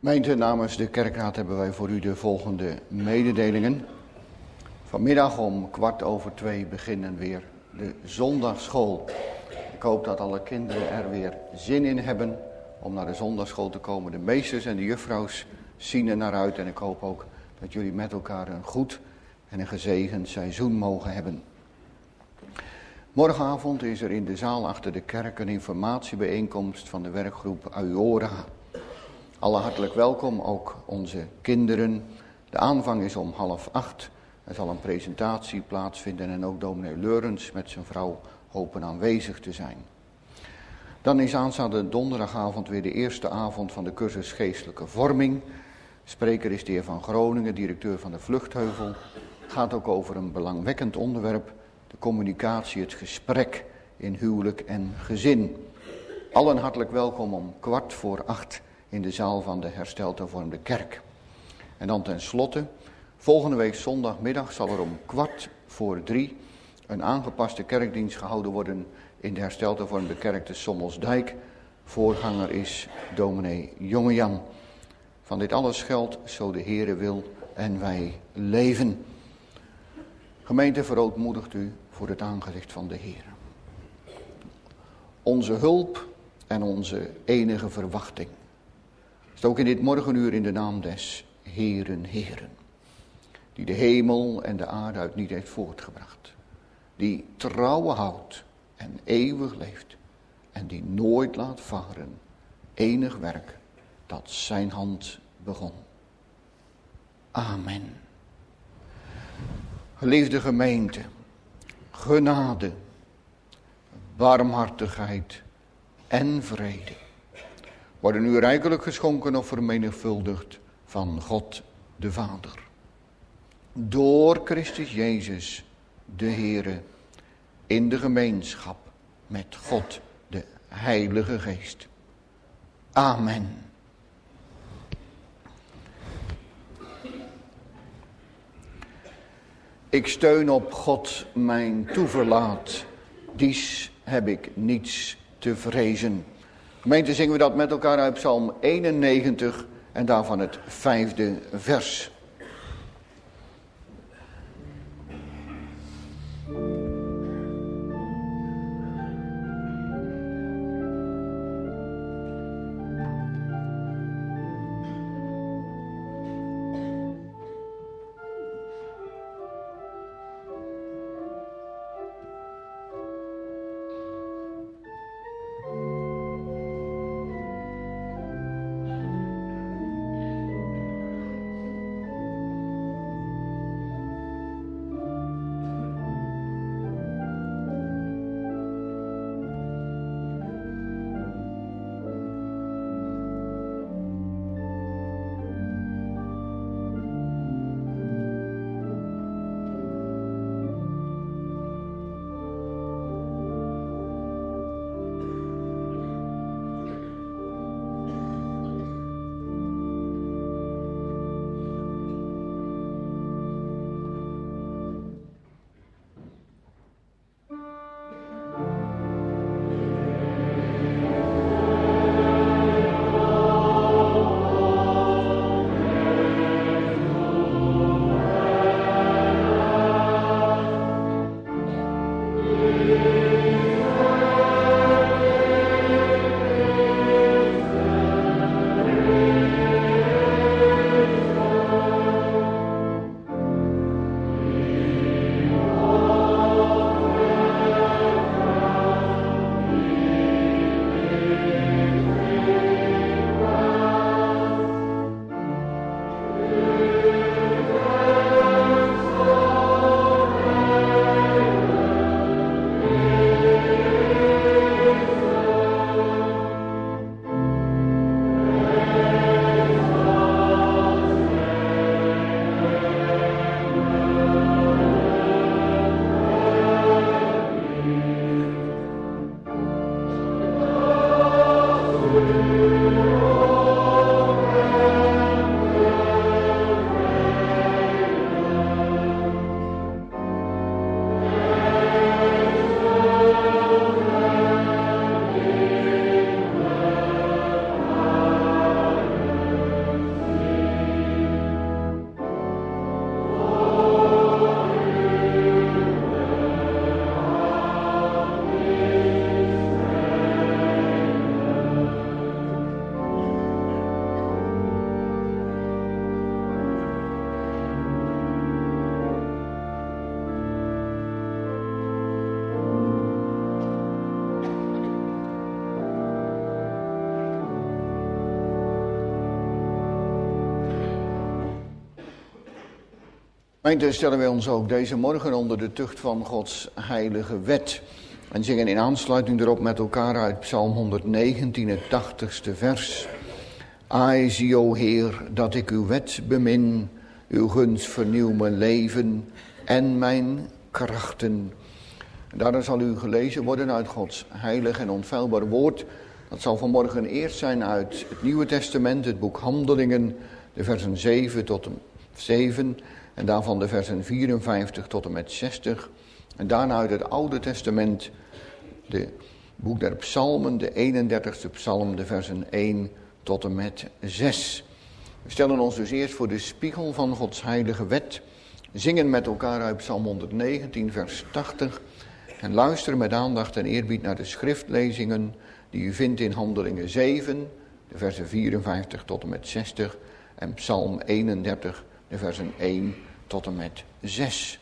Gemeente, namens de kerkraad hebben wij voor u de volgende mededelingen. Vanmiddag om 2:15 beginnen weer de zondagsschool. Ik hoop dat alle kinderen er weer zin in hebben om naar de zondagsschool te komen. De meesters en de juffrouws zien er naar uit en ik hoop ook dat jullie met elkaar een goed en een gezegend seizoen mogen hebben. Morgenavond is er in de zaal achter de kerk een informatiebijeenkomst van de werkgroep Aurora. Alle hartelijk welkom, ook onze kinderen. De aanvang is om 7:30. Er zal een presentatie plaatsvinden en ook dominee Leurens met zijn vrouw hopen aanwezig te zijn. Dan is aanstaande donderdagavond weer de eerste avond van de cursus Geestelijke Vorming. Spreker is de heer Van Groningen, directeur van de Vluchtheuvel. Het gaat ook over een belangwekkend onderwerp, de communicatie, het gesprek in huwelijk en gezin. Allen hartelijk welkom om 7:15 in de zaal van de Hersteld Hervormde Kerk. En dan tenslotte, volgende week zondagmiddag zal er om 2:15 een aangepaste kerkdienst gehouden worden in de Hersteld Hervormde Kerk te Sommelsdijk. Voorganger is dominee Jongejan. Van dit alles geldt, zo de Heere wil en wij leven. Gemeente, verootmoedigt u voor het aangezicht van de Heere. Onze hulp en onze enige verwachting is ook in dit morgenuur in de naam des Heeren, Heeren, die de hemel en de aarde uit niet heeft voortgebracht, die trouwe houdt en eeuwig leeft en die nooit laat varen enig werk dat zijn hand begon. Amen. Geliefde gemeente, genade, barmhartigheid en vrede worden u rijkelijk geschonken of vermenigvuldigd van God de Vader. Door Christus Jezus, de Heere, in de gemeenschap met God, de Heilige Geest. Amen. Ik steun op God mijn toeverlaat, dies heb ik niets te vrezen. Gemeente, zingen we dat met elkaar uit Psalm 91 en daarvan het 5e vers. Gemeente, stellen wij ons ook deze morgen onder de tucht van Gods heilige wet. En zingen in aansluiting erop met elkaar uit Psalm 119, het 80ste vers. Ai, zie, o Heer, dat ik uw wet bemin. Uw gunst vernieuw mijn leven en mijn krachten. En daarna zal u gelezen worden uit Gods heilig en onfeilbaar woord. Dat zal vanmorgen eerst zijn uit het Nieuwe Testament, het boek Handelingen, de versen 7 tot en 7... En daarvan de versen 54 tot en met 60. En daarna uit het Oude Testament, de boek der Psalmen, de 31ste psalm, de versen 1 tot en met 6. We stellen ons dus eerst voor de spiegel van Gods heilige wet. Zingen met elkaar uit Psalm 119, vers 80. En luisteren met aandacht en eerbied naar de schriftlezingen die u vindt in Handelingen 7, de versen 54 tot en met 60. En Psalm 31, de versen 1 tot en met 6.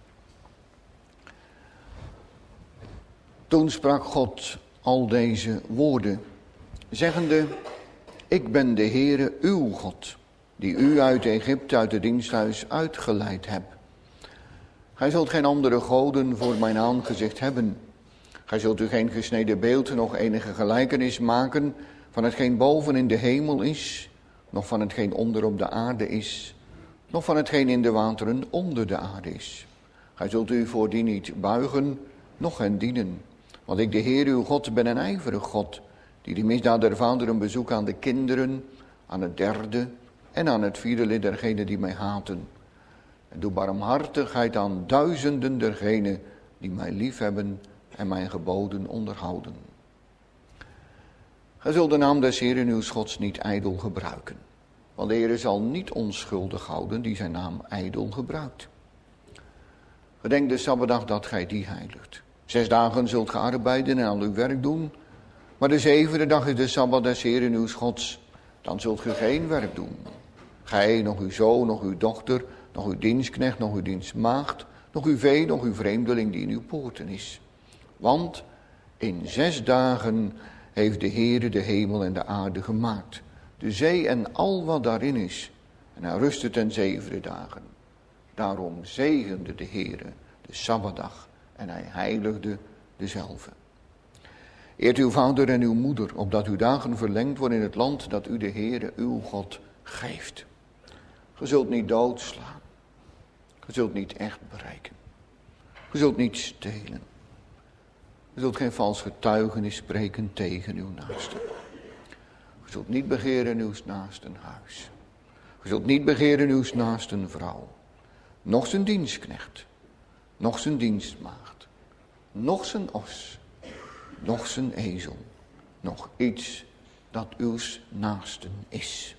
Toen sprak God al deze woorden, zeggende: Ik ben de Heere uw God, die u uit Egypte, uit het diensthuis uitgeleid heb. Gij zult geen andere goden voor mijn aangezicht hebben. Gij zult u geen gesneden beeld, nog enige gelijkenis maken van hetgeen boven in de hemel is, nog van hetgeen onder op de aarde is, nog van hetgeen in de wateren onder de aarde is. Gij zult u voor die niet buigen, noch hen dienen. Want ik, de Heer uw God, ben een ijverig God, die de misdaad der vaderen bezoekt aan de kinderen, aan het derde en aan het vierde lid dergenen die mij haten. En doe barmhartigheid aan duizenden dergenen die mij liefhebben en mijn geboden onderhouden. Gij zult de naam des Heeren uws Gods niet ijdel gebruiken. Want de Heer zal niet onschuldig houden die zijn naam ijdel gebruikt. Gedenk de Sabbatdag dat gij die heiligt. 6 dagen zult ge arbeiden en al uw werk doen. Maar de 7e dag is de Sabbat des Heeren uws Gods. Dan zult ge geen werk doen. Gij, nog uw zoon, nog uw dochter, nog uw dienstknecht, nog uw dienstmaagd, nog uw vee, nog uw vreemdeling die in uw poorten is. Want in 6 dagen heeft de Heere de hemel en de aarde gemaakt, de zee en al wat daarin is. En hij rustte ten 7e dagen. Daarom zegende de Heere de Sabbatdag en hij heiligde dezelve. Eert uw vader en uw moeder, opdat uw dagen verlengd worden in het land dat u de Heere uw God geeft. Ge zult niet doodslaan. Ge zult niet echt bereiken. Ge zult niet stelen. Ge zult geen vals getuigenis spreken tegen uw naaste. Ge zult niet begeren uw naasten huis. Ge zult niet begeren uw naasten vrouw. Noch zijn dienstknecht. Noch zijn dienstmaagd. Noch zijn os. Noch zijn ezel. Nog iets dat uw naasten is.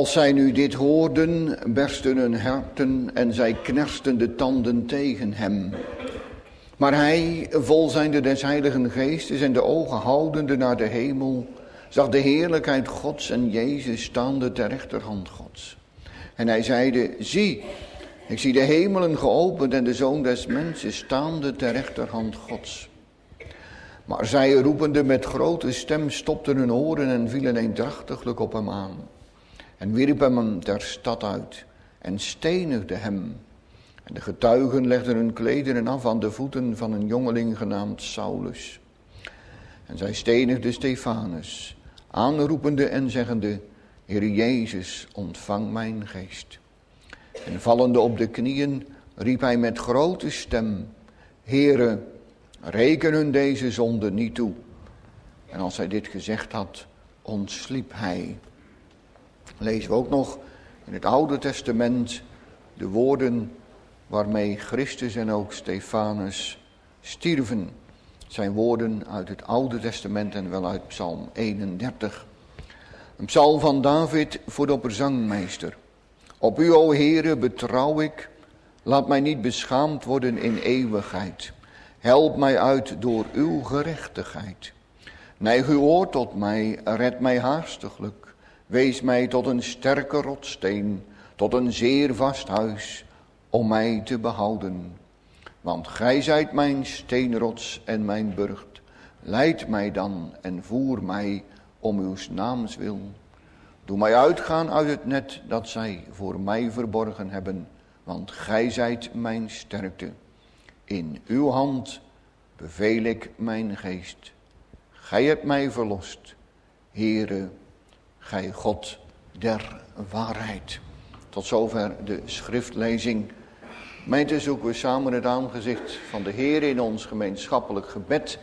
Als zij nu dit hoorden, bersten hun harten en zij knersten de tanden tegen hem. Maar hij, vol zijnde des Heiligen Geestes en de ogen houdende naar de hemel, zag de heerlijkheid Gods en Jezus staande ter rechterhand Gods. En hij zeide, zie, ik zie de hemelen geopend en de Zoon des Mensen staande ter rechterhand Gods. Maar zij roepende met grote stem stopten hun oren en vielen eendrachtiglijk op hem aan. En wierpen hem ter stad uit en stenigden hem. En de getuigen legden hun klederen af aan de voeten van een jongeling genaamd Saulus. En zij stenigden Stefanus, aanroepende en zeggende, Heere Jezus, ontvang mijn geest. En vallende op de knieën riep hij met grote stem, Heere, reken hun deze zonde niet toe. En als hij dit gezegd had, ontsliep hij. Lezen we ook nog in het Oude Testament de woorden waarmee Christus en ook Stefanus stierven. Het zijn woorden uit het Oude Testament en wel uit Psalm 31. Een psalm van David voor de opperzangmeester. Op u, o Heere, betrouw ik. Laat mij niet beschaamd worden in eeuwigheid. Help mij uit door uw gerechtigheid. Neig uw oor tot mij, red mij haastiglijk. Wees mij tot een sterke rotsteen, tot een zeer vast huis, om mij te behouden. Want gij zijt mijn steenrots en mijn burcht. Leid mij dan en voer mij om uw naams wil. Doe mij uitgaan uit het net dat zij voor mij verborgen hebben, want gij zijt mijn sterkte. In uw hand beveel ik mijn geest. Gij hebt mij verlost, Heere, gij God der waarheid. Tot zover de schriftlezing. Gemeente, zoeken we samen het aangezicht van de Heer in ons gemeenschappelijk gebed.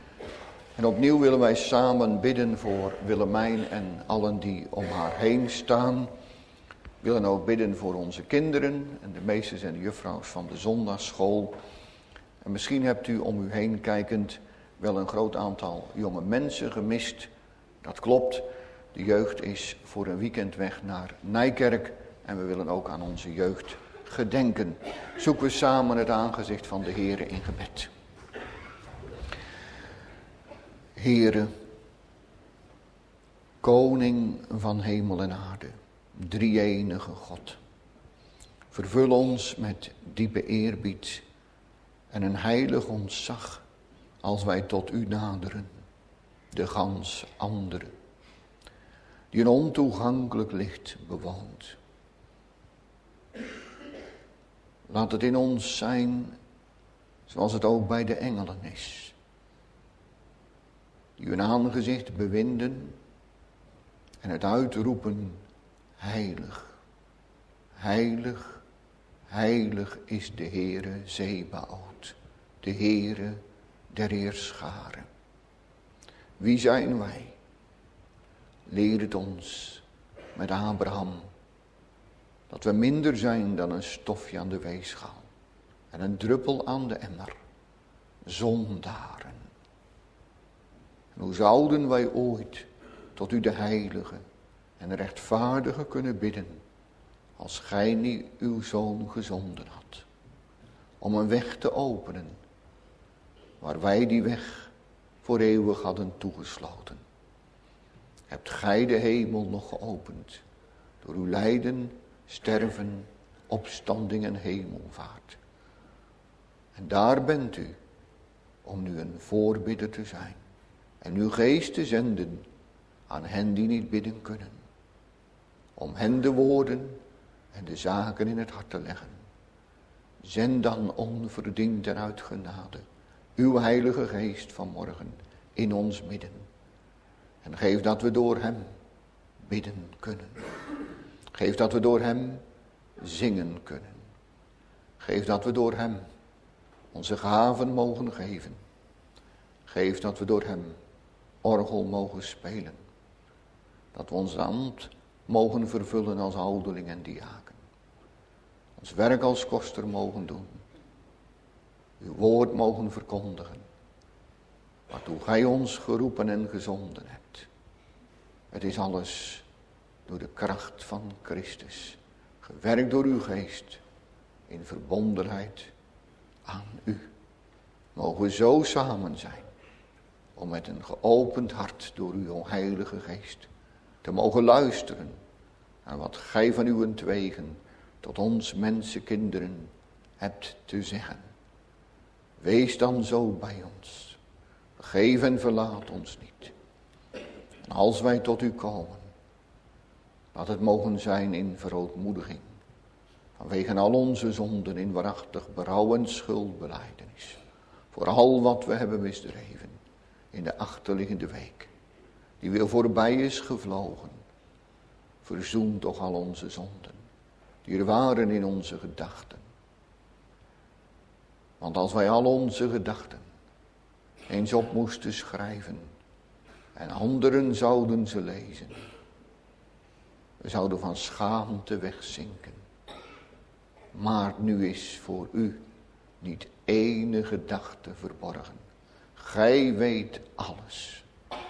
En opnieuw willen wij samen bidden voor Willemijn en allen die om haar heen staan. We willen ook bidden voor onze kinderen en de meesters en de juffrouws van de zondagsschool. En misschien hebt u om u heen kijkend wel een groot aantal jonge mensen gemist. Dat klopt, de jeugd is voor een weekend weg naar Nijkerk en we willen ook aan onze jeugd gedenken. Zoeken we samen het aangezicht van de Heere in gebed. Heere, koning van hemel en aarde, drie-enige God. Vervul ons met diepe eerbied en een heilig ontzag als wij tot u naderen, de gans andere, die een ontoegankelijk licht bewoont. Laat het in ons zijn zoals het ook bij de engelen is, die hun aangezicht bewinden en het uitroepen, heilig, heilig, heilig is de Heere Zebaoth, de Heere der heerscharen. Wie zijn wij? Leer het ons met Abraham, dat we minder zijn dan een stofje aan de weegschaal en een druppel aan de emmer, zondaren. En hoe zouden wij ooit tot u de heilige en rechtvaardige kunnen bidden, als gij niet uw zoon gezonden had, om een weg te openen, waar wij die weg voor eeuwig hadden toegesloten. Hebt gij de hemel nog geopend, door uw lijden, sterven, opstanding en hemelvaart. En daar bent u, om nu een voorbidder te zijn, en uw geest te zenden aan hen die niet bidden kunnen, om hen de woorden en de zaken in het hart te leggen. Zend dan onverdiend en uit genade uw heilige geest vanmorgen in ons midden. En geef dat we door hem bidden kunnen. Geef dat we door hem zingen kunnen. Geef dat we door hem onze gaven mogen geven. Geef dat we door hem orgel mogen spelen. Dat we ons ambt mogen vervullen als ouderling en diaken. Ons werk als koster mogen doen. Uw woord mogen verkondigen. Waartoe gij ons geroepen en gezonden hebt. Het is alles door de kracht van Christus, gewerkt door uw geest, in verbondenheid aan u. Mogen we zo samen zijn, om met een geopend hart door uw heilige geest te mogen luisteren naar wat gij van uwentwegen tot ons mensenkinderen hebt te zeggen. Wees dan zo bij ons. Vergeef en verlaat ons niet. En als wij tot u komen, laat het mogen zijn in verootmoediging, vanwege al onze zonden in waarachtig berouw en schuldbelijdenis, voor al wat we hebben misdreven in de achterliggende week, die weer voorbij is gevlogen. Verzoen toch al onze zonden, die er waren in onze gedachten. Want als wij al onze gedachten eens op moesten schrijven en anderen zouden ze lezen, we zouden van schaamte wegzinken. Maar nu is voor u niet één gedachte verborgen. Gij weet alles.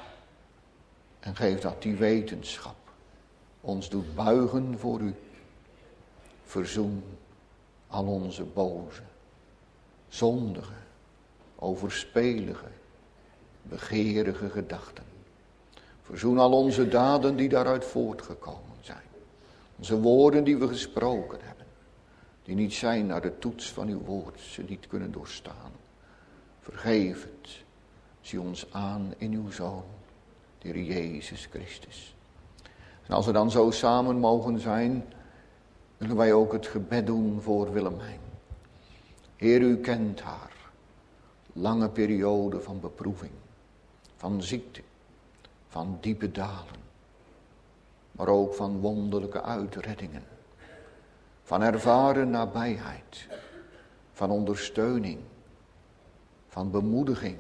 En geef dat die wetenschap ons doet buigen voor u. Verzoen al onze boze, zondige, overspelige, begeerige gedachten. Verzoen al onze daden die daaruit voortgekomen zijn. Onze woorden die we gesproken hebben, die niet zijn naar de toets van uw woord, ze niet kunnen doorstaan. Vergeef het. Zie ons aan in uw Zoon, de Heer Jezus Christus. En als we dan zo samen mogen zijn, willen wij ook het gebed doen voor Willemijn. Heer, u kent haar. Lange periode van beproeving, van ziekte, van diepe dalen. Maar ook van wonderlijke uitreddingen. Van ervaren nabijheid, van ondersteuning, van bemoediging,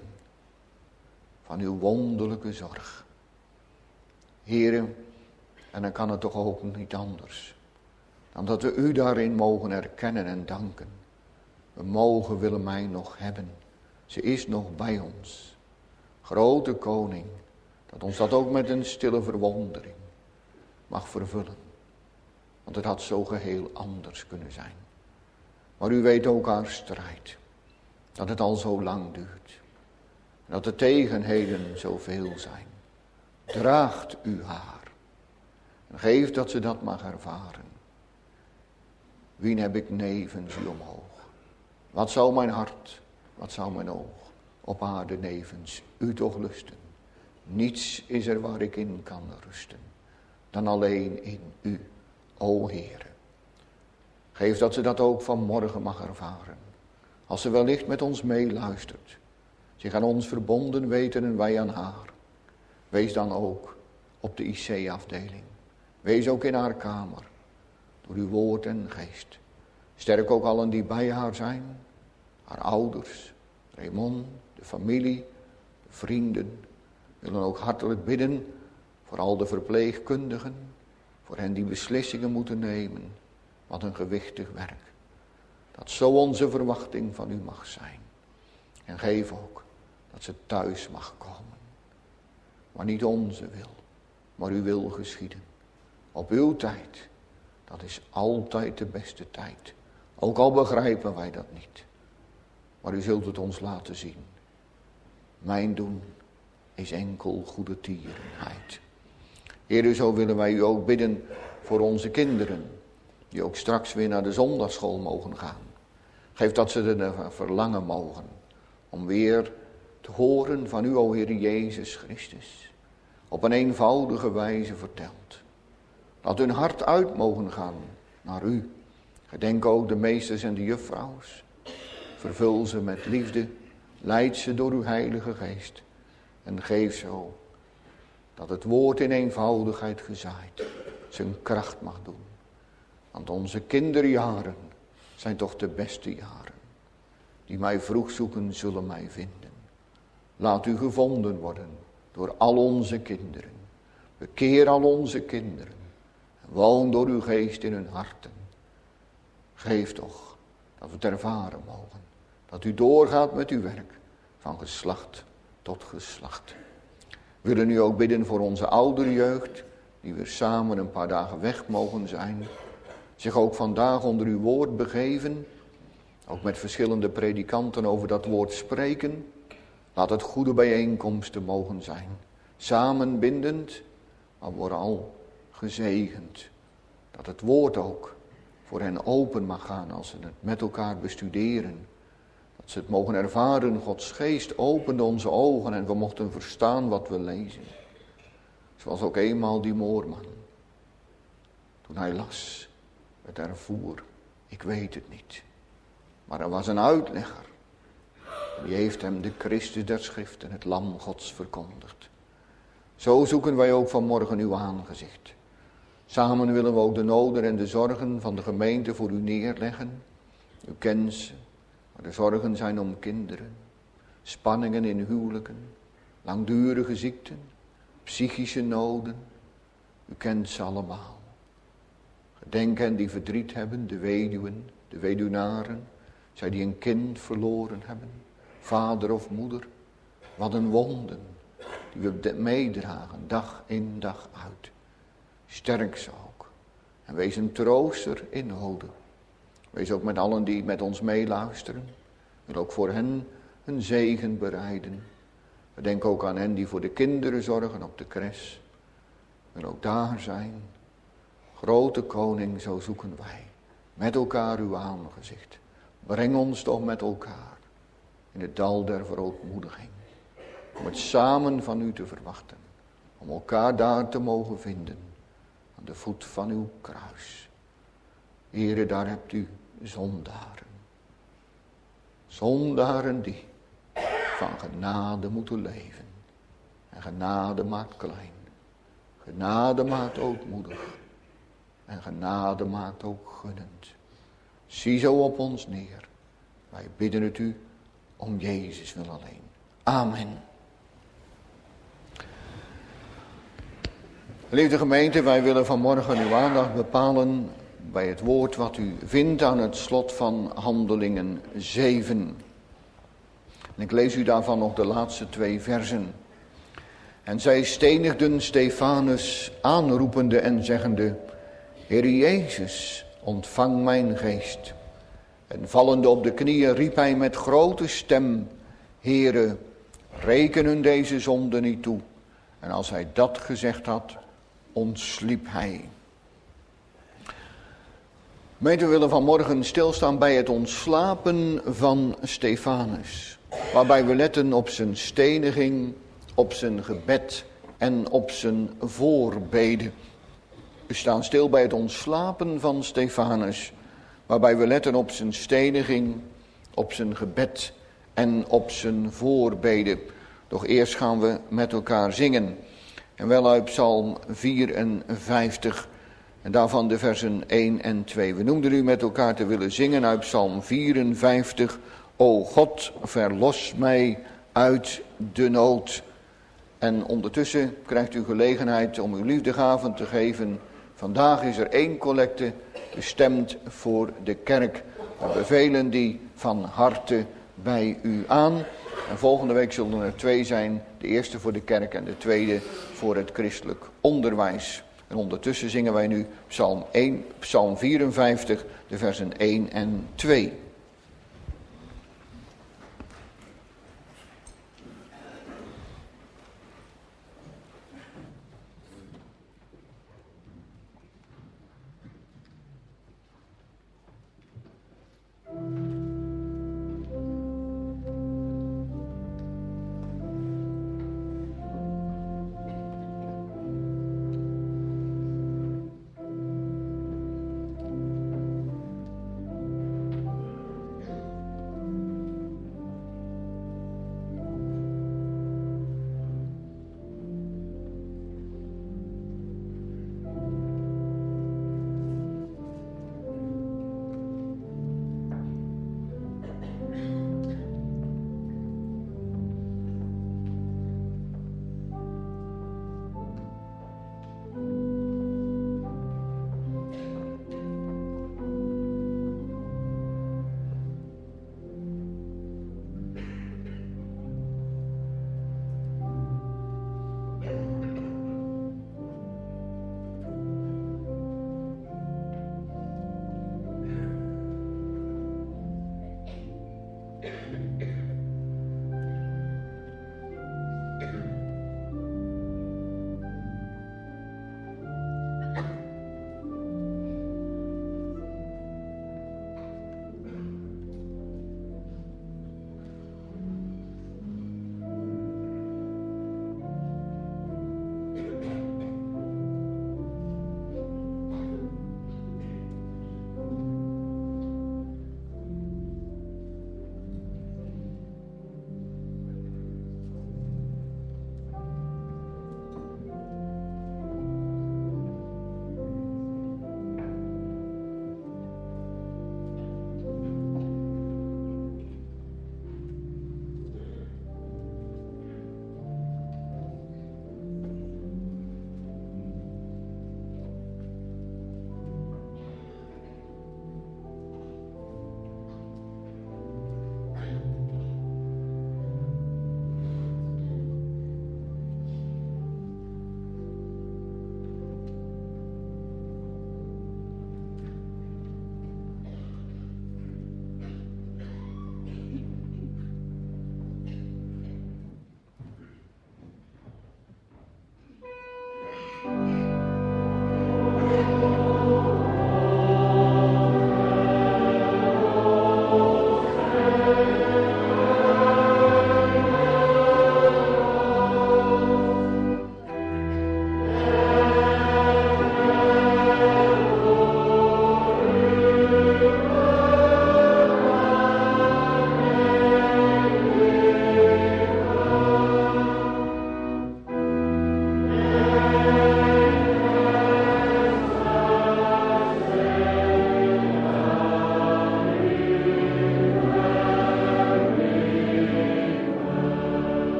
van uw wonderlijke zorg. Heere, en dan kan het toch ook niet anders, dan dat we u daarin mogen erkennen en danken. We mogen Willemijn nog hebben, ze is nog bij ons. Grote koning, dat ons dat ook met een stille verwondering mag vervullen. Want het had zo geheel anders kunnen zijn. Maar u weet ook haar strijd. Dat het al zo lang duurt. En dat de tegenheden zoveel zijn. Draagt u haar. En geef dat ze dat mag ervaren. Wien heb ik nevens u omhoog? Wat zou mijn hart, wat zou mijn oog op aarde nevens u toch lusten? Niets is er waar ik in kan rusten, dan alleen in u, o Heere. Geef dat ze dat ook vanmorgen mag ervaren. Als ze wellicht met ons meeluistert. Zich aan ons verbonden weten en wij aan haar. Wees dan ook op de IC-afdeling. Wees ook in haar kamer. Door uw woord en geest. Sterk ook allen die bij haar zijn. Haar ouders, Raymond, de familie, de vrienden. We willen ook hartelijk bidden voor al de verpleegkundigen. Voor hen die beslissingen moeten nemen. Wat een gewichtig werk. Dat zo onze verwachting van u mag zijn. En geef ook dat ze thuis mag komen. Maar niet onze wil, maar uw wil geschieden. Op uw tijd. Dat is altijd de beste tijd. Ook al begrijpen wij dat niet. Maar u zult het ons laten zien. Mijn doen is enkel goede tierenheid. Heer, zo willen wij u ook bidden voor onze kinderen. Die ook straks weer naar de zondagschool mogen gaan. Geef dat ze er verlangen mogen. Om weer te horen van u, o Heer Jezus Christus. Op een eenvoudige wijze verteld. Laat hun hart uit mogen gaan naar u. Gedenk ook de meesters en de juffrouws. Vervul ze met liefde. Leid ze door uw heilige geest. En geef zo dat het woord in eenvoudigheid gezaaid zijn kracht mag doen. Want onze kinderjaren zijn toch de beste jaren. Die mij vroeg zoeken zullen mij vinden. Laat u gevonden worden door al onze kinderen. Bekeer al onze kinderen. En woon door uw geest in hun harten. Geef toch dat we het ervaren mogen. Dat u doorgaat met uw werk. Van geslacht tot geslacht. We willen u ook bidden voor onze oudere jeugd. die weer samen een paar dagen weg mogen zijn. Zich ook vandaag onder uw woord begeven. Ook met verschillende predikanten over dat woord spreken. Laat het goede bijeenkomsten mogen zijn. Samenbindend, maar vooral gezegend. Dat het woord ook voor hen open mag gaan als ze het met elkaar bestuderen. Dat ze het mogen ervaren, Gods geest opende onze ogen en we mochten verstaan wat we lezen. Zoals ook eenmaal die moorman. Toen hij las, het ervoer, ik weet het niet. Maar er was een uitlegger. Die heeft hem de Christus der Schriften, het Lam Gods, verkondigd. Zo zoeken wij ook vanmorgen uw aangezicht. Samen willen we ook de noden en de zorgen van de gemeente voor u neerleggen. U kent ze, maar de zorgen zijn om kinderen. Spanningen in huwelijken, langdurige ziekten, psychische noden. U kent ze allemaal. Gedenk hen die verdriet hebben, de weduwen, de weduwnaren. Zij die een kind verloren hebben, vader of moeder. Wat een wonden die we meedragen, dag in dag uit. Sterk ze ook. En wees een trooster in noden. Wees ook met allen die met ons meeluisteren. Wil ook voor hen een zegen bereiden. We denken ook aan hen die voor de kinderen zorgen op de crash. Wil ook daar zijn. Grote koning, zo zoeken wij. Met elkaar uw aangezicht. Breng ons toch met elkaar in het dal der verootmoediging. Om het samen van u te verwachten. Om elkaar daar te mogen vinden. Aan de voet van uw kruis. Heere, daar hebt u zondaren. Zondaren die van genade moeten leven. En genade maakt klein. Genade maakt ootmoedig. En genade maakt ook gunnend. Zie zo op ons neer. Wij bidden het u om Jezus wil alleen. Amen. Lieve gemeente, wij willen vanmorgen uw aandacht bepalen bij het woord wat u vindt aan het slot van Handelingen 7. En ik lees u daarvan nog de laatste 2 versen. En zij stenigden Stefanus aanroepende en zeggende: Heer Jezus, ontvang mijn geest. En vallende op de knieën riep hij met grote stem: Heere, reken hun deze zonde niet toe. En als hij dat gezegd had, ontsliep hij. We willen vanmorgen stilstaan bij het ontslapen van Stefanus. Waarbij we letten op zijn steniging, op zijn gebed en op zijn voorbeden. We staan stil bij het ontslapen van Stefanus. Waarbij we letten op zijn steniging, op zijn gebed en op zijn voorbeden. Doch eerst gaan we met elkaar zingen. En wel uit Psalm 54. En daarvan de versen 1 en 2. We noemden u met elkaar te willen zingen uit Psalm 54. O God, verlos mij uit de nood. En ondertussen krijgt u gelegenheid om uw liefdegaven te geven. Vandaag is er 1 collecte bestemd voor de kerk. We bevelen die van harte bij u aan. En volgende week zullen er 2 zijn. De eerste voor de kerk en de tweede voor het christelijk onderwijs. En ondertussen zingen wij nu Psalm 54, de versen 1 en 2.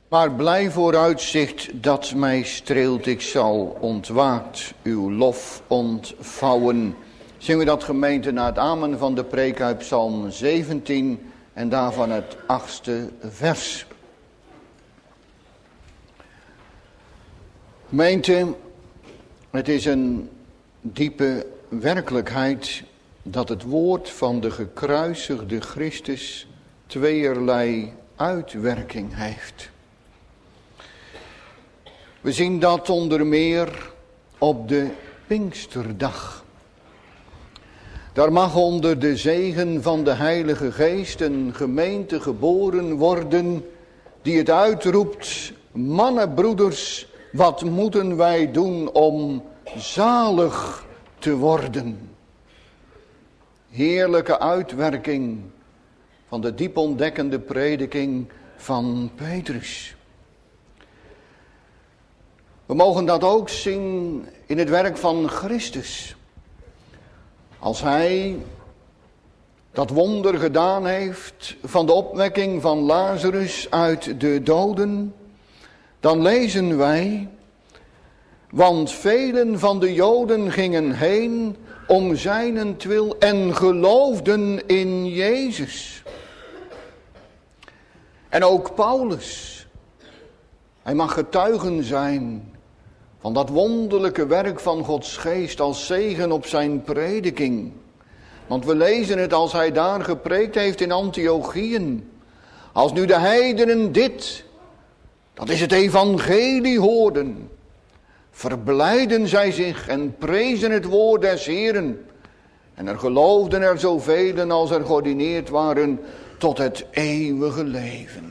Maar blij vooruitzicht dat mij streelt, ik zal ontwaakt uw lof ontvouwen. Zingen we dat, gemeente, na het amen van de preek uit Psalm 17 en daarvan het 8e vers. Gemeente, het is een diepe werkelijkheid dat het woord van de gekruisigde Christus tweeërlei uitwerking heeft. We zien dat onder meer op de Pinksterdag. Daar mag onder de zegen van de Heilige Geest een gemeente geboren worden die het uitroept: mannen, broeders, wat moeten wij doen om zalig te worden? Heerlijke uitwerking van de diep ontdekkende prediking van Petrus. We mogen dat ook zien in het werk van Christus. Als hij dat wonder gedaan heeft van de opwekking van Lazarus uit de doden, dan lezen wij: want velen van de Joden gingen heen om zijnentwil en geloofden in Jezus. En ook Paulus, hij mag getuigen zijn van dat wonderlijke werk van Gods geest als zegen op zijn prediking. Want we lezen het als hij daar gepreekt heeft in Antiochiën. Als nu de heidenen dit, dat is het evangelie, hoorden, verblijden zij zich en prezen het woord des Heeren. En er geloofden er zoveel als er geordineerd waren tot het eeuwige leven.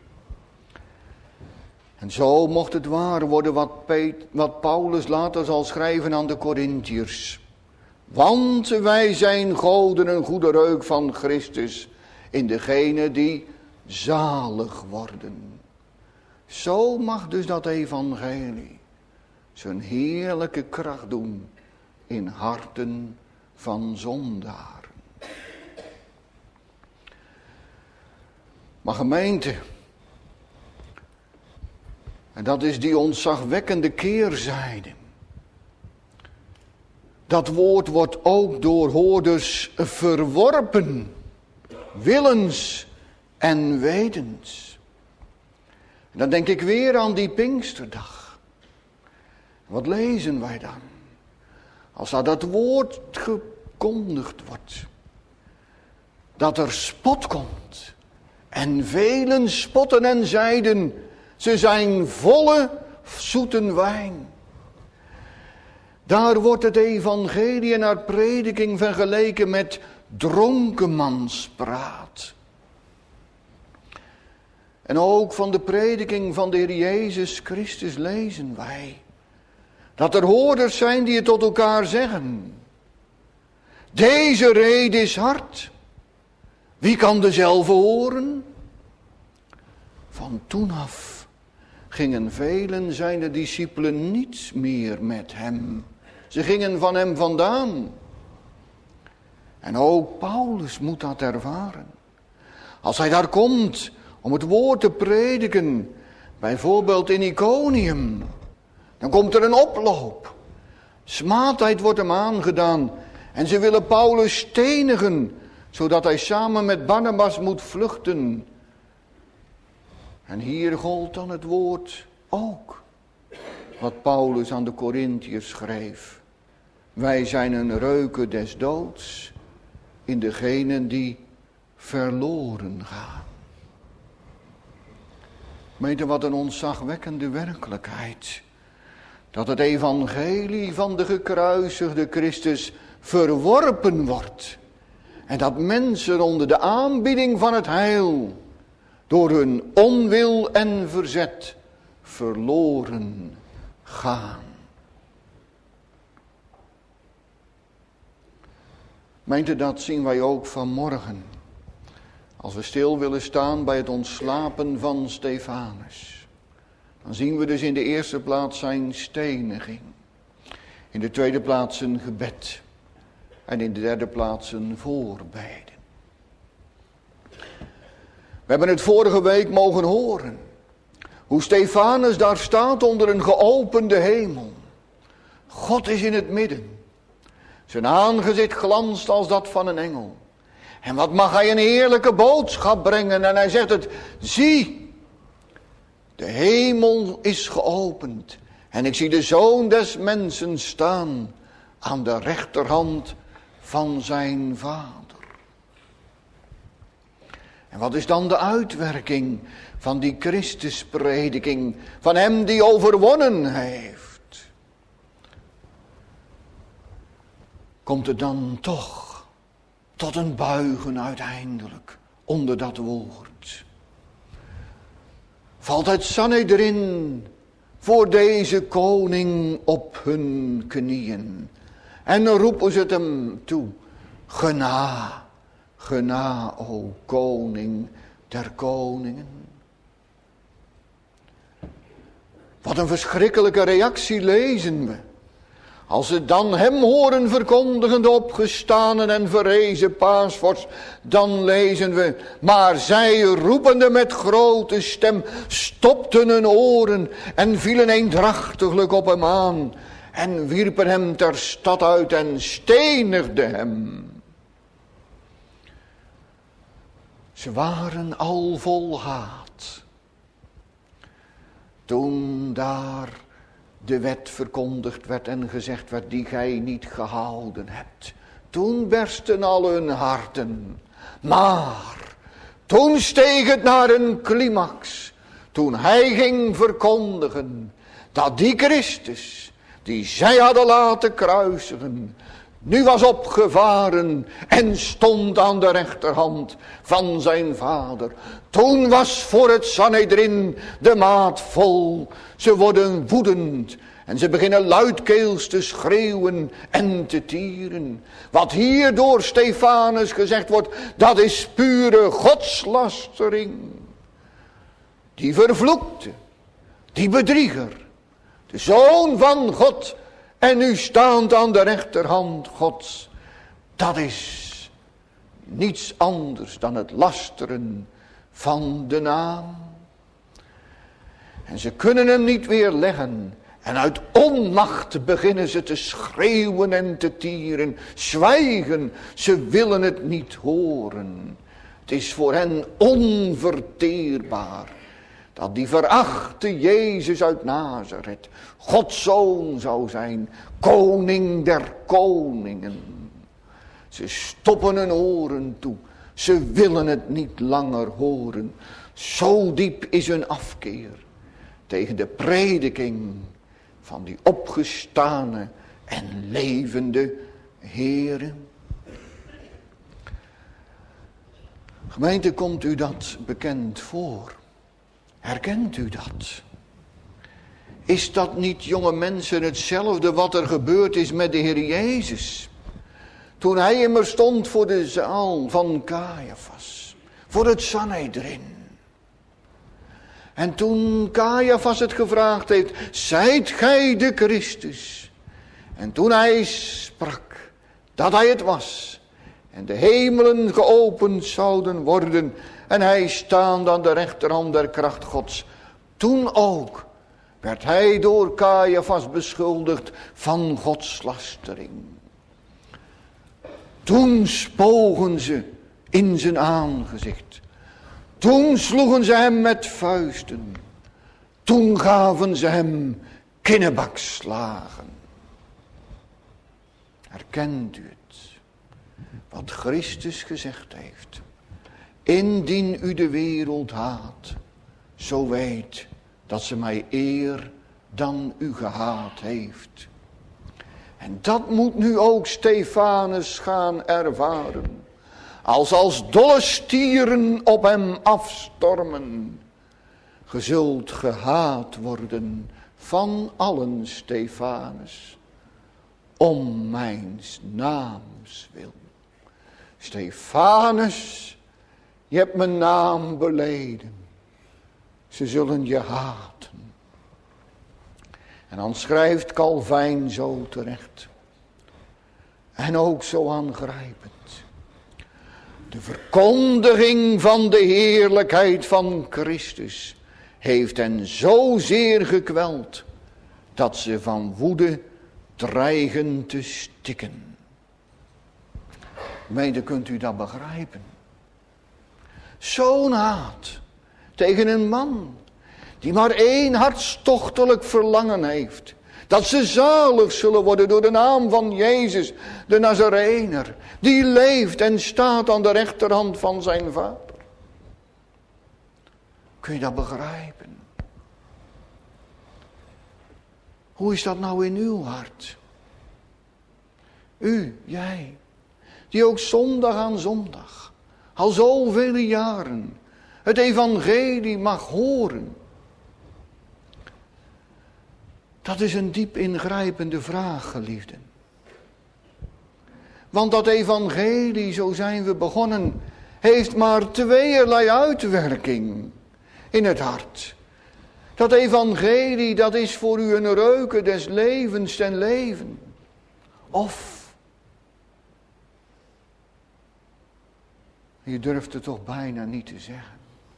En zo mocht het waar worden wat Paulus later zal schrijven aan de Korintiërs. Want wij zijn goden een goede reuk van Christus in degene die zalig worden. Zo mag dus dat evangelie zijn heerlijke kracht doen in harten van zondaren. Maar gemeente, en dat is die ontzagwekkende keerzijde. Dat woord wordt ook door hoorders verworpen, willens en wetens. En dan denk ik weer aan die Pinksterdag. Wat lezen wij dan? Als dat woord gekondigd wordt, dat er spot komt. En velen spotten en zeiden: ze zijn volle zoete wijn. Daar wordt het evangelie en haar prediking vergeleken met dronkenmanspraat. En ook van de prediking van de Heer Jezus Christus lezen wij dat er hoorders zijn die het tot elkaar zeggen: deze rede is hard, wie kan dezelve horen? Van toen af gingen velen zijner discipelen niets meer met hem. Ze gingen van hem vandaan. En ook Paulus moet dat ervaren. Als hij daar komt om het woord te prediken, bijvoorbeeld in Iconium, dan komt er een oploop. Smaadheid wordt hem aangedaan en ze willen Paulus stenigen, zodat hij samen met Barnabas moet vluchten. En hier gold dan het woord ook, wat Paulus aan de Korintiërs schreef. Wij zijn een reuke des doods in degenen die verloren gaan. Weet je wat een ontzagwekkende werkelijkheid. Dat het evangelie van de gekruisigde Christus verworpen wordt. En dat mensen onder de aanbieding van het heil door hun onwil en verzet verloren gaan. Meent u, dat zien wij ook vanmorgen. Als we stil willen staan bij het ontslapen van Stefanus. Dan zien we dus in de eerste plaats zijn steniging. In de tweede plaats een gebed. En in de derde plaats een voorbeden. We hebben het vorige week mogen horen. Hoe Stefanus daar staat onder een geopende hemel. God is in het midden. Zijn aangezicht glanst als dat van een engel. En wat mag hij een heerlijke boodschap brengen. En hij zegt het, zie, de hemel is geopend. En ik zie de Zoon des Mensen staan aan de rechterhand van zijn Vader. En wat is dan de uitwerking van die Christusprediking, van hem die overwonnen heeft? Komt het dan toch tot een buigen uiteindelijk onder dat woord? Valt het Sanhedrin voor deze koning op hun knieën? En roepen ze het hem toe, gena, gena, o koning der koningen. Wat een verschrikkelijke reactie lezen we. Als ze dan hem horen verkondigen, de opgestane en verrezen paasvorst, dan lezen we, maar zij roepende met grote stem, stopten hun oren en vielen eendrachtiglijk op hem aan en wierpen hem ter stad uit en stenigden hem. Ze waren al vol haat. Toen daar de wet verkondigd werd en gezegd werd die gij niet gehouden hebt. Toen bersten al hun harten. Maar toen steeg het naar een climax. Toen hij ging verkondigen dat die Christus, die zij hadden laten kruisigen, nu was opgevaren en stond aan de rechterhand van zijn Vader. Toen was voor het Sanhedrin de maat vol. Ze worden woedend en ze beginnen luidkeels te schreeuwen en te tieren. Wat hier door Stefanus gezegd wordt, dat is pure godslastering. Die vervloekte, die bedrieger, de Zoon van God en nu staand aan de rechterhand Gods. Dat is niets anders dan het lasteren van de naam. En ze kunnen hem niet weerleggen. En uit onmacht beginnen ze te schreeuwen en te tieren. Zwijgen, ze willen het niet horen. Het is voor hen onverteerbaar dat die verachte Jezus uit Nazareth Gods Zoon zou zijn, koning der koningen. Ze stoppen hun oren toe. Ze willen het niet langer horen. Zo diep is hun afkeer tegen de prediking van die opgestane en levende Heere. Gemeente, komt u dat bekend voor? Herkent u dat? Is dat niet, jonge mensen, hetzelfde wat er gebeurd is met de Heer Jezus? Toen hij immer stond voor de zaal van Caiaphas, voor het Sanhedrin. En toen Caiaphas het gevraagd heeft, zijt gij de Christus? En toen hij sprak dat hij het was en de hemelen geopend zouden worden en hij staande aan de rechterhand der kracht Gods. Toen ook werd hij door Caiaphas beschuldigd van godslastering. Toen spogen ze in zijn aangezicht. Toen sloegen ze hem met vuisten. Toen gaven ze hem kinnebakslagen. Herkent u het? Wat Christus gezegd heeft. Indien u de wereld haat, zo weet dat ze mij eer dan u gehaat heeft. En dat moet nu ook Stefanus gaan ervaren. Als dolle stieren op hem afstormen. Ge zult gehaat worden van allen, Stefanus, om mijn naams wil. Stefanus, je hebt mijn naam beleden. Ze zullen je haten. En dan schrijft Calvijn zo terecht. En ook zo aangrijpend. De verkondiging van de heerlijkheid van Christus heeft hen zozeer gekweld dat ze van woede dreigen te stikken. Gemeente, kunt u dat begrijpen? Zo'n haat tegen een man die maar één hartstochtelijk verlangen heeft. Dat ze zalig zullen worden door de naam van Jezus, de Nazarener. Die leeft en staat aan de rechterhand van zijn Vader. Kun je dat begrijpen? Hoe is dat nou in uw hart? U, jij, die ook zondag aan zondag, al zoveel jaren, het evangelie mag horen. Dat is een diep ingrijpende vraag, geliefden. Want dat evangelie, zo zijn we begonnen, heeft maar tweeërlei uitwerking in het hart. Dat evangelie, dat is voor u een reuke des levens ten leven. Of, je durft het toch bijna niet te zeggen.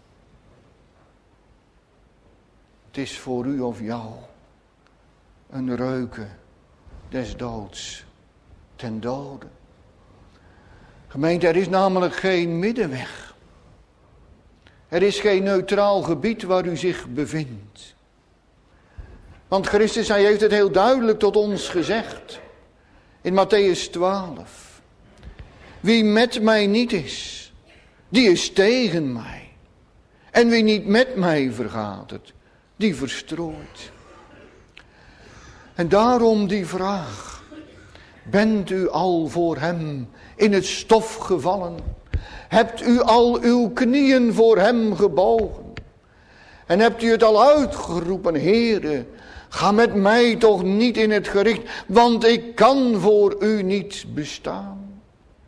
Het is voor u of jou een reuke des doods ten dode. Gemeente, er is namelijk geen middenweg. Er is geen neutraal gebied waar u zich bevindt. Want Christus, hij heeft het heel duidelijk tot ons gezegd. In Mattheüs 12. Wie met mij niet is, die is tegen mij. En wie niet met mij vergaat het, die verstrooit. En daarom die vraag. Bent u al voor hem in het stof gevallen? Hebt u al uw knieën voor hem gebogen? En hebt u het al uitgeroepen, Heere, ga met mij toch niet in het gericht, want ik kan voor u niet bestaan.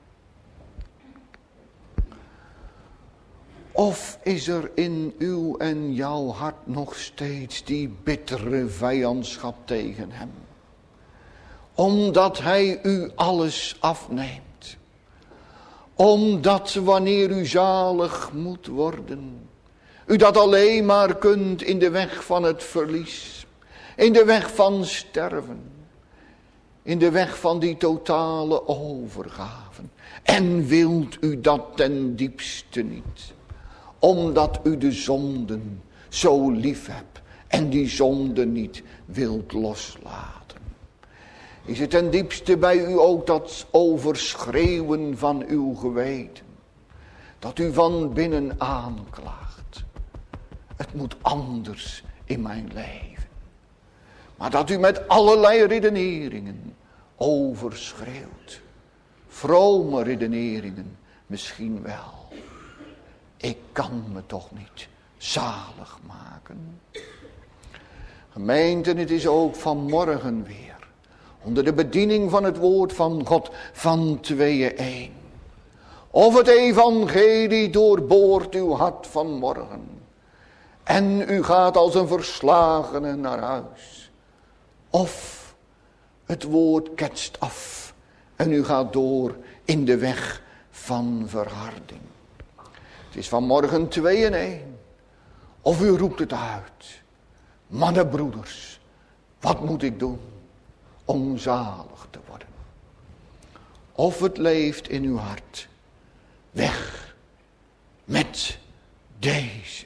Of is er in uw en jouw hart nog steeds die bittere vijandschap tegen hem? Omdat hij u alles afneemt. Omdat wanneer u zalig moet worden, u dat alleen maar kunt in de weg van het verlies. In de weg van sterven. In de weg van die totale overgave. En wilt u dat ten diepste niet. Omdat u de zonden zo lief hebt en die zonde niet wilt loslaten. Is het ten diepste bij u ook dat overschreeuwen van uw geweten. Dat u van binnen aanklaagt. Het moet anders in mijn leven. Maar dat u met allerlei redeneringen overschreeuwt. Vrome redeneringen misschien wel. Ik kan me toch niet zalig maken. Gemeenten, het is ook vanmorgen weer. Onder de bediening van het woord van God van 2-1. Of het evangelie doorboort uw hart vanmorgen. En u gaat als een verslagene naar huis. Of het woord ketst af. En u gaat door in de weg van verharding. Het is vanmorgen 2-1. Of u roept het uit. Mannen, broeders, wat moet ik doen om zalig te worden? Of het leeft in uw hart. Weg met deze.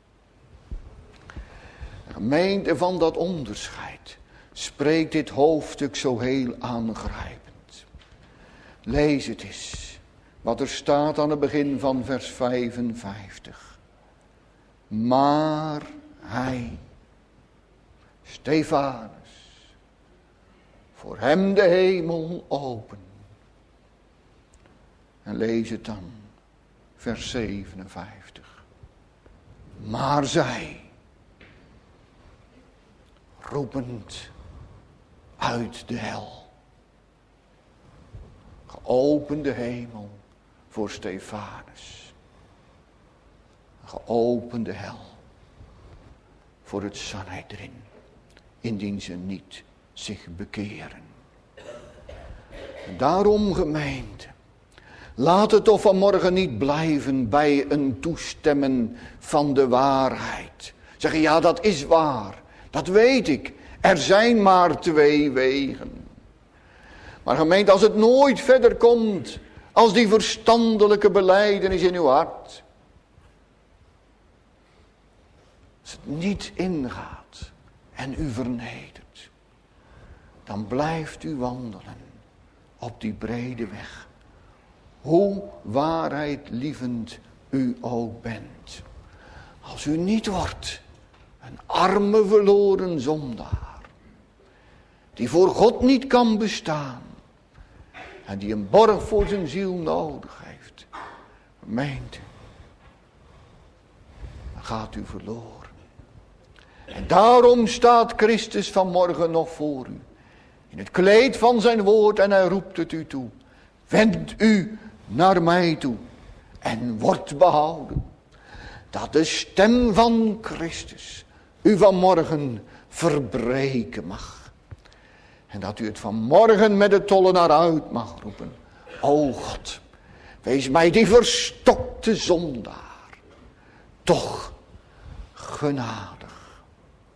De gemeente van dat onderscheid spreekt dit hoofdstuk zo heel aangrijpend. Lees het eens. Wat er staat aan het begin van vers 55. Maar hij, Stefanus, voor hem de hemel open. En lees het dan, vers 57. Maar zij, roepend uit de hel. Geopende hemel voor Stefanus. Geopende hel voor het Sanhedrin, indien ze niet zich bekeren. En daarom, gemeente, laat het toch vanmorgen niet blijven bij een toestemmen van de waarheid. Zeggen, ja, dat is waar. Dat weet ik. Er zijn maar 2 wegen. Maar gemeente, als het nooit verder komt als die verstandelijke belijdenis in uw hart. Als het niet ingaat en u vernedert. Dan blijft u wandelen op die brede weg. Hoe waarheidlievend u ook bent. Als u niet wordt een arme verloren zondaar. Die voor God niet kan bestaan. En die een borg voor zijn ziel nodig heeft. Gemeente. Dan gaat u verloren. En daarom staat Christus vanmorgen nog voor u. In het kleed van zijn woord en hij roept het u toe. Wend u naar mij toe. En wordt behouden. Dat de stem van Christus u vanmorgen verbreken mag. En dat u het vanmorgen met de tollenaar uit mag roepen. O God, wees mij die verstokte zondaar toch genadig.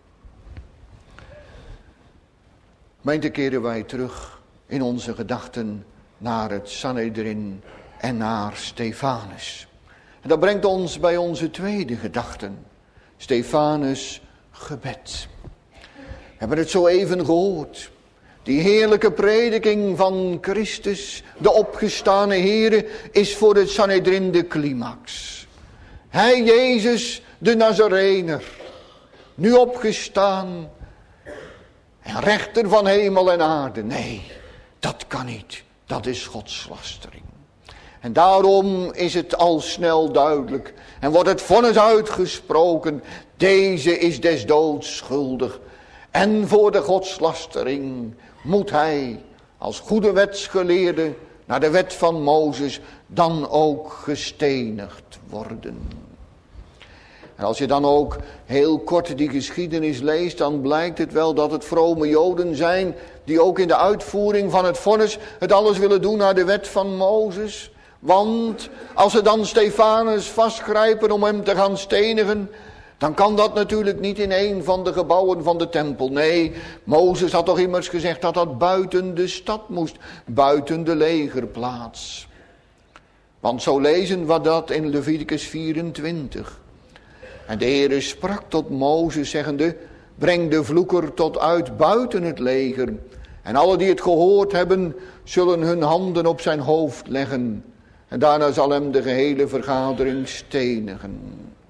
Gemeente, keren wij terug in onze gedachten naar het Sanhedrin en naar Stefanus. En dat brengt ons bij onze tweede gedachten. Stefanus' gebed. We hebben het zo even gehoord. Die heerlijke prediking van Christus, de opgestane Heere, is voor het Sanhedrin de climax. Hij, Jezus, de Nazarener, nu opgestaan en rechter van hemel en aarde. Nee, dat kan niet. Dat is godslastering. En daarom is het al snel duidelijk en wordt het vonnis uitgesproken. Deze is des doods schuldig. En voor de godslastering moet hij als goede wetsgeleerde naar de wet van Mozes dan ook gestenigd worden. En als je dan ook heel kort die geschiedenis leest, dan blijkt het wel dat het vrome Joden zijn die ook in de uitvoering van het vonnis het alles willen doen naar de wet van Mozes. Want als ze dan Stefanus vastgrijpen om hem te gaan stenigen, dan kan dat natuurlijk niet in een van de gebouwen van de tempel. Nee, Mozes had toch immers gezegd dat dat buiten de stad moest, buiten de legerplaats. Want zo lezen we dat in Leviticus 24. En de Heere sprak tot Mozes zeggende, breng de vloeker tot uit buiten het leger. En alle die het gehoord hebben, zullen hun handen op zijn hoofd leggen. En daarna zal hem de gehele vergadering stenigen.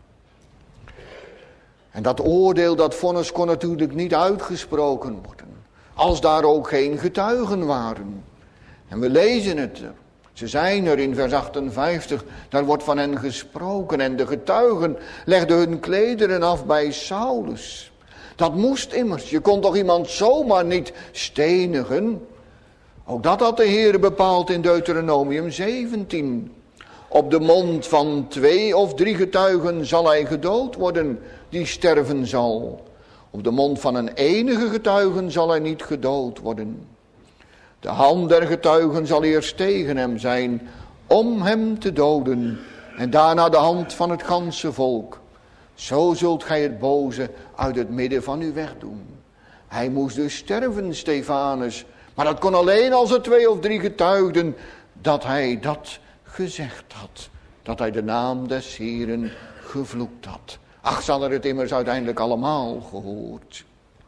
En dat oordeel, dat vonnis kon natuurlijk niet uitgesproken worden. Als daar ook geen getuigen waren. En we lezen het. Ze zijn er in vers 58. Daar wordt van hen gesproken. En de getuigen legden hun klederen af bij Saulus. Dat moest immers. Je kon toch iemand zomaar niet stenigen. Ook dat had de Heer bepaald in Deuteronomium 17. Op de mond van 2 of 3 getuigen zal hij gedood worden, die sterven zal. Op de mond van een enige getuigen zal hij niet gedood worden. De hand der getuigen zal eerst tegen hem zijn, om hem te doden, en daarna de hand van het ganse volk. Zo zult gij het boze uit het midden van u wegdoen. Hij moest dus sterven, Stefanus, maar dat kon alleen als er 2 of 3 getuigden dat hij dat gezegd had. Dat hij de naam des Heeren gevloekt had. Ach, zal er het immers uiteindelijk allemaal gehoord.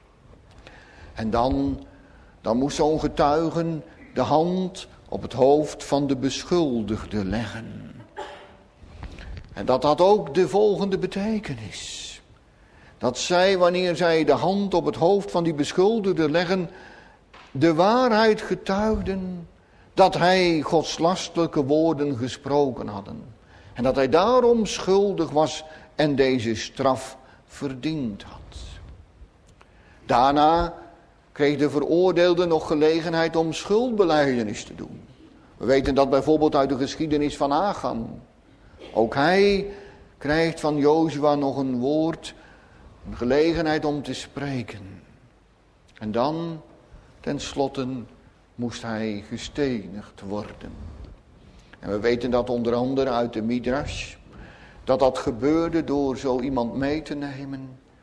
En dan moest zo'n getuigen de hand op het hoofd van de beschuldigde leggen. En dat had ook de volgende betekenis. Dat zij, wanneer zij de hand op het hoofd van die beschuldigde leggen, de waarheid getuigden dat hij godslastelijke woorden gesproken hadden. En dat hij daarom schuldig was en deze straf verdiend had. Daarna kreeg de veroordeelde nog gelegenheid om schuldbelijdenis te doen. We weten dat bijvoorbeeld uit de geschiedenis van Achan. Ook hij krijgt van Jozua nog een woord, een gelegenheid om te spreken. En dan, tenslotte, moest hij gestenigd worden. En we weten dat onder andere uit de Midrash, dat gebeurde door zo iemand mee te nemen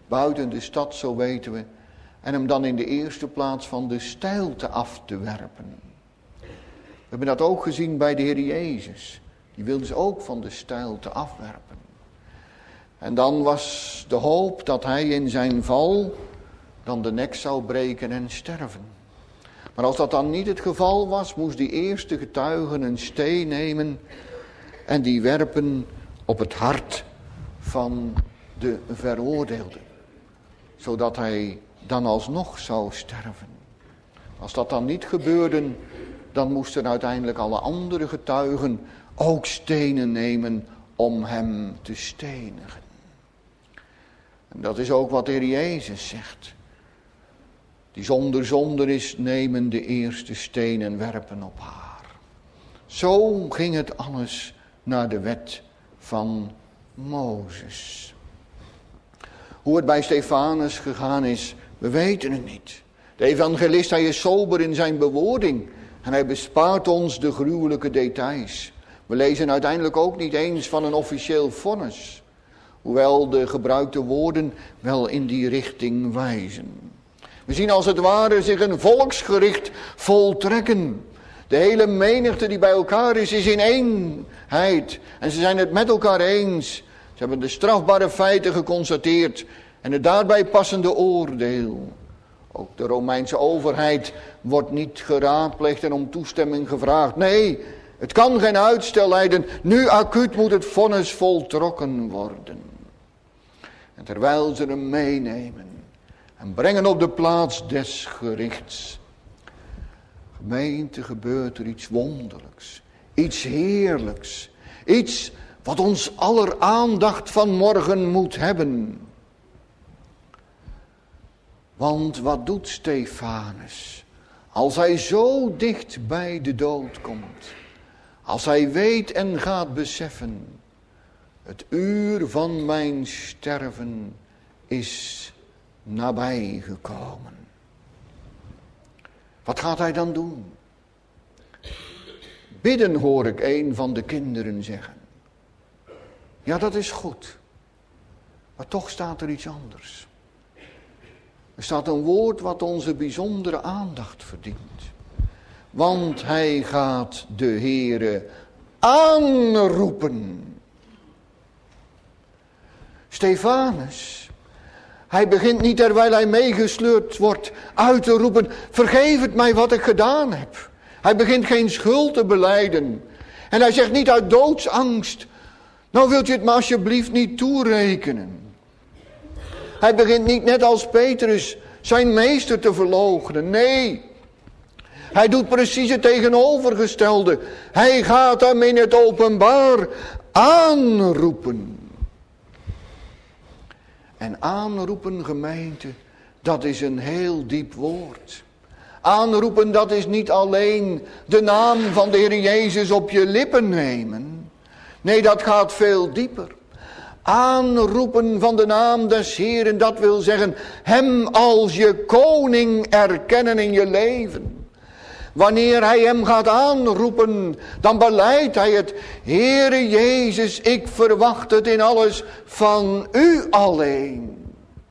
buiten de stad, zo weten we, en hem dan in de eerste plaats van de steilte af te werpen. We hebben dat ook gezien bij de Heer Jezus. Die wilde ze ook van de steilte afwerpen. En dan was de hoop dat hij in zijn val dan de nek zou breken en sterven. Maar als dat dan niet het geval was, moest die eerste getuige een steen nemen en die werpen op het hart van de veroordeelde. Zodat hij dan alsnog zou sterven. Als dat dan niet gebeurde, dan moesten uiteindelijk alle andere getuigen ook stenen nemen om hem te stenigen. En dat is ook wat de Heer Jezus zegt. Die zonder zonde is, nemen de eerste steen en werpen op haar. Zo ging het alles naar de wet van Mozes. Hoe het bij Stefanus gegaan is, we weten het niet. De evangelist, hij is sober in zijn bewoording en hij bespaart ons de gruwelijke details. We lezen uiteindelijk ook niet eens van een officieel vonnis, hoewel de gebruikte woorden wel in die richting wijzen. We zien als het ware zich een volksgericht voltrekken. De hele menigte die bij elkaar is in eenheid. En ze zijn het met elkaar eens. Ze hebben de strafbare feiten geconstateerd en het daarbij passende oordeel. Ook de Romeinse overheid wordt niet geraadpleegd en om toestemming gevraagd. Nee, het kan geen uitstel lijden. Nu acuut moet het vonnis voltrokken worden. En terwijl ze hem meenemen en brengen op de plaats des gerichts. Gemeente, gebeurt er iets wonderlijks. Iets heerlijks. Iets wat ons aller aandacht vanmorgen moet hebben. Want wat doet Stefanus als hij zo dicht bij de dood komt? Als hij weet en gaat beseffen, het uur van mijn sterven is nabij gekomen. Wat gaat hij dan doen? Bidden, hoor ik een van de kinderen zeggen. Ja, dat is goed. Maar toch staat er iets anders. Er staat een woord wat onze bijzondere aandacht verdient. Want hij gaat de Heere aanroepen. Stefanus, hij begint niet terwijl hij meegesleurd wordt uit te roepen, vergeef het mij wat ik gedaan heb. Hij begint geen schuld te belijden. En hij zegt niet uit doodsangst, nou wilt u het maar alsjeblieft niet toerekenen. Hij begint niet net als Petrus zijn meester te verloochenen. Nee, hij doet precies het tegenovergestelde. Hij gaat hem in het openbaar aanroepen. En aanroepen, gemeente, dat is een heel diep woord. Aanroepen, dat is niet alleen de naam van de Heer Jezus op je lippen nemen. Nee, dat gaat veel dieper. Aanroepen van de naam des Heeren, dat wil zeggen hem als je koning erkennen in je leven. Wanneer hij hem gaat aanroepen, dan belijdt hij het. Heere Jezus, ik verwacht het in alles van u alleen.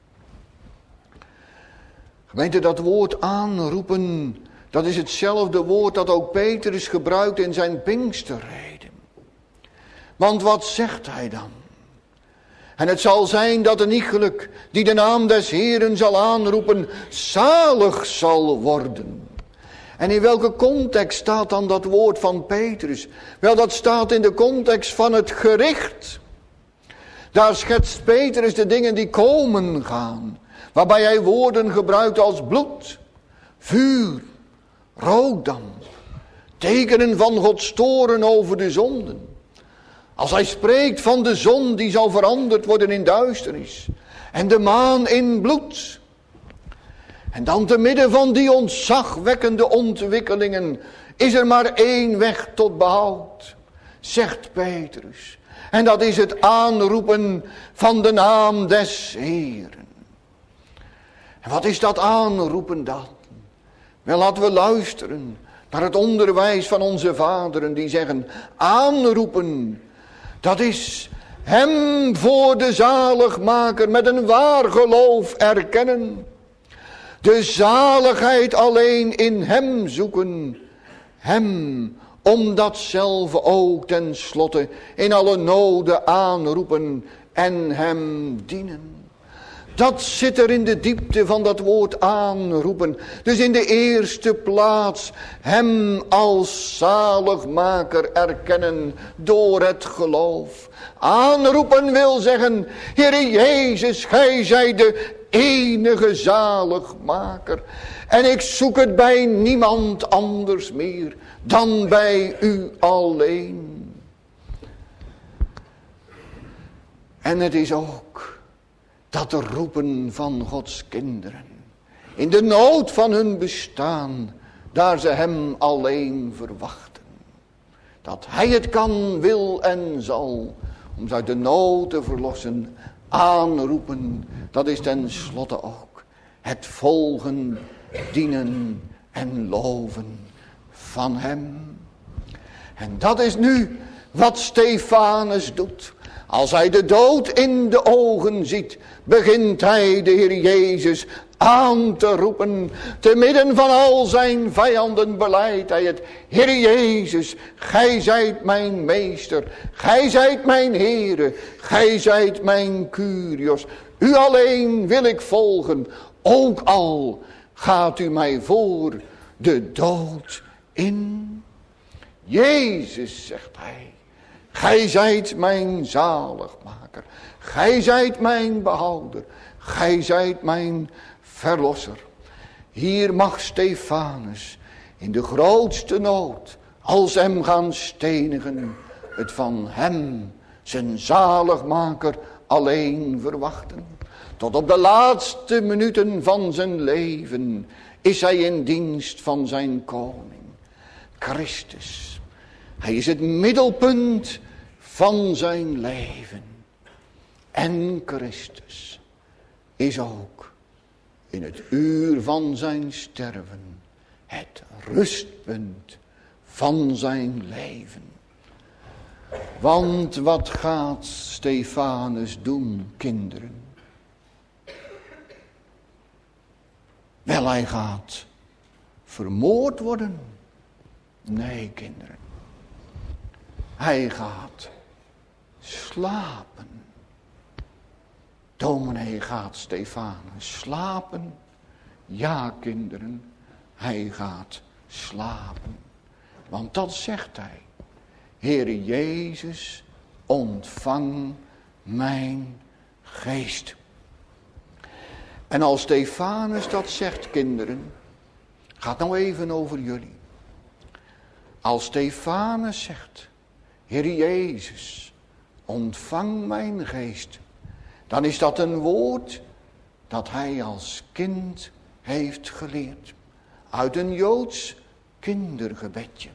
Gemeente, dat woord aanroepen, dat is hetzelfde woord dat ook Petrus gebruikt in zijn Pinksterreden. Want wat zegt hij dan? En het zal zijn dat een iegelijk die de naam des Heeren zal aanroepen, zalig zal worden. En in welke context staat dan dat woord van Petrus? Wel, dat staat in de context van het gericht. Daar schetst Petrus de dingen die komen gaan. Waarbij hij woorden gebruikt als bloed, vuur, rookdamp. Tekenen van Gods toorn over de zonden. Als hij spreekt van de zon die zal veranderd worden in duisternis. En de maan in bloed. En dan te midden van die ontzagwekkende ontwikkelingen is er maar één weg tot behoud, zegt Petrus. En dat is het aanroepen van de naam des Heeren. En wat is dat aanroepen dan? Wel, laten we luisteren naar het onderwijs van onze vaderen die zeggen, aanroepen, dat is Hem voor de zaligmaker met een waar geloof erkennen. De zaligheid alleen in hem zoeken. Hem, omdat zelf ook ten slotte in alle noden aanroepen en hem dienen. Dat zit er in de diepte van dat woord aanroepen. Dus in de eerste plaats hem als zaligmaker erkennen door het geloof. Aanroepen wil zeggen, Heere Jezus, gij zijt de enige zaligmaker. En ik zoek het bij niemand anders meer dan bij u alleen. En het is ook dat roepen van Gods kinderen, in de nood van hun bestaan, daar ze hem alleen verwachten. Dat hij het kan, wil en zal, om ze uit de nood te verlossen, aanroepen. Dat is tenslotte ook het volgen, dienen en loven van hem. En dat is nu wat Stefanus doet. Als hij de dood in de ogen ziet, begint hij de Heer Jezus aan te roepen. Te midden van al zijn vijanden beleidt hij het. Heer Jezus, gij zijt mijn meester. Gij zijt mijn Heere. Gij zijt mijn Kyrios. U alleen wil ik volgen. Ook al gaat u mij voor de dood in. Jezus, zegt hij. Gij zijt mijn zaligmaker. Gij zijt mijn behouder. Gij zijt mijn verlosser. Hier mag Stefanus in de grootste nood, als hem gaan stenigen, het van hem, zijn zaligmaker, alleen verwachten. Tot op de laatste minuten van zijn leven is hij in dienst van zijn koning, Christus. Hij is het middelpunt van zijn leven. En Christus is ook in het uur van zijn sterven het rustpunt van zijn leven. Want wat gaat Stefanus doen, kinderen? Wel, hij gaat vermoord worden. Nee, kinderen. Hij gaat slapen. Dominee, gaat Stefanus slapen? Ja, kinderen, hij gaat slapen. Want dat zegt hij. Heere Jezus, ontvang mijn geest. En als Stefanus dat zegt, kinderen, gaat nou even over jullie. Als Stefanus zegt, Heere Jezus, ontvang mijn geest, dan is dat een woord dat hij als kind heeft geleerd. Uit een Joods kindergebedje.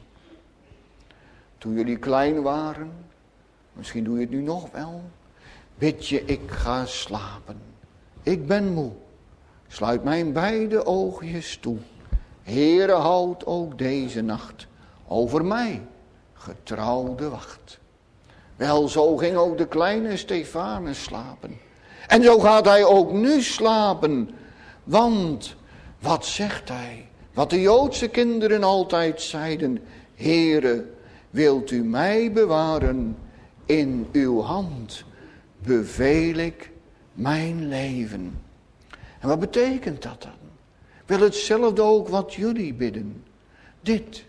Toen jullie klein waren, misschien doe je het nu nog wel, bid je, ik ga slapen. Ik ben moe. Sluit mijn beide oogjes toe. Heere, houd ook deze nacht over mij getrouwde wacht. Wel, zo ging ook de kleine Stefanus slapen. En zo gaat hij ook nu slapen. Want, wat zegt hij? Wat de Joodse kinderen altijd zeiden. Heere, wilt u mij bewaren? In uw hand beveel ik mijn leven. En wat betekent dat dan? Wel, hetzelfde ook wat jullie bidden. Dit.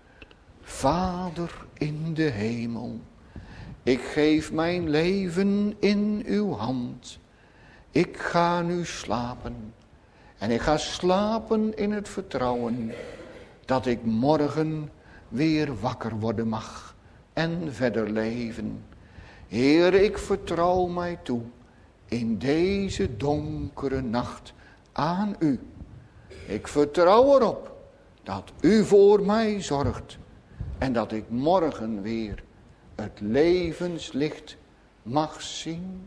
Vader in de hemel, ik geef mijn leven in uw hand. Ik ga nu slapen. En ik ga slapen in het vertrouwen dat ik morgen weer wakker worden mag en verder leven. Heer, ik vertrouw mij toe in deze donkere nacht aan u. Ik vertrouw erop dat u voor mij zorgt en dat ik morgen weer het levenslicht mag zien.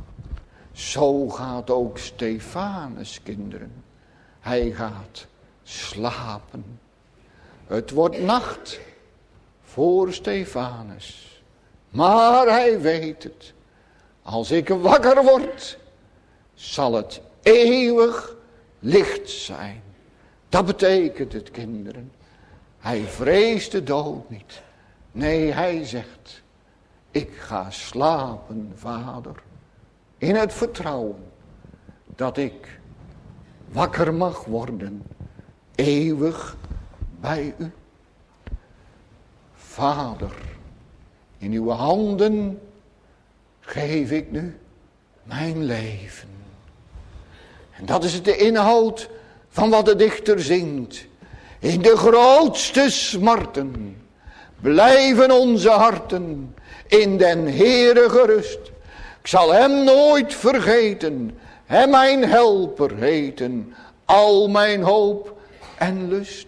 Zo gaat ook Stefanus, kinderen. Hij gaat slapen. Het wordt nacht voor Stefanus. Maar hij weet het. als ik wakker word, zal het eeuwig licht zijn. Dat betekent het, kinderen. Hij vreest de dood niet. Nee, hij zegt, ik ga slapen, Vader, in het vertrouwen dat ik wakker mag worden, eeuwig bij u. Vader, in uw handen geef ik nu mijn leven. En dat is de inhoud van wat de dichter zingt. In de grootste smarten blijven onze harten in den Heere gerust. Ik zal hem nooit vergeten, hem mijn helper heten, al mijn hoop en lust.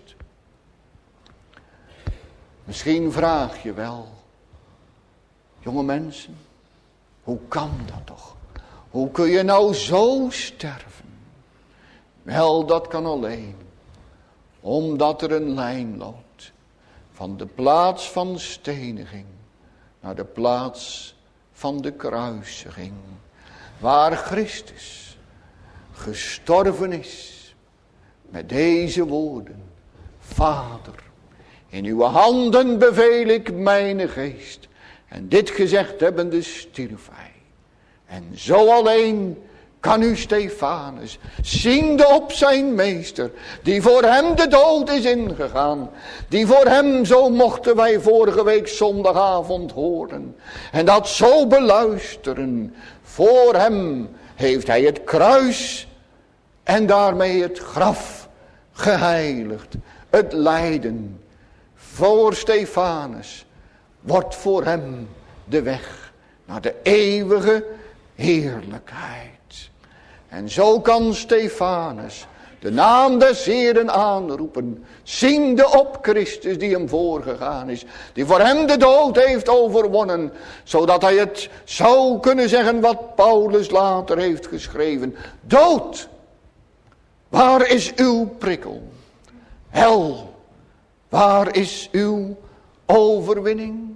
Misschien vraag je wel, jonge mensen, hoe kan dat toch? Hoe kun je nou zo sterven? Wel, dat kan alleen omdat er een lijn loopt van de plaats van steniging naar de plaats van de kruisiging, waar Christus gestorven is met deze woorden: Vader, in uw handen beveel ik mijn geest. En dit gezegd hebbende stierf hij. En zo alleen kan u Stefanus, ziende op zijn meester, die voor hem de dood is ingegaan, die voor hem, zo mochten wij vorige week zondagavond horen, en dat zo beluisteren, voor hem heeft hij het kruis en daarmee het graf geheiligd. Het lijden voor Stefanus wordt voor hem de weg naar de eeuwige heerlijkheid. En zo kan Stefanus de naam des Heeren aanroepen, ziende op Christus die hem voorgegaan is, die voor hem de dood heeft overwonnen, zodat hij het zou kunnen zeggen wat Paulus later heeft geschreven: dood, waar is uw prikkel? Hel, waar is uw overwinning?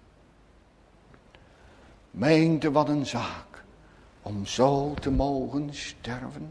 Meente, wat een zaak om zo te mogen sterven.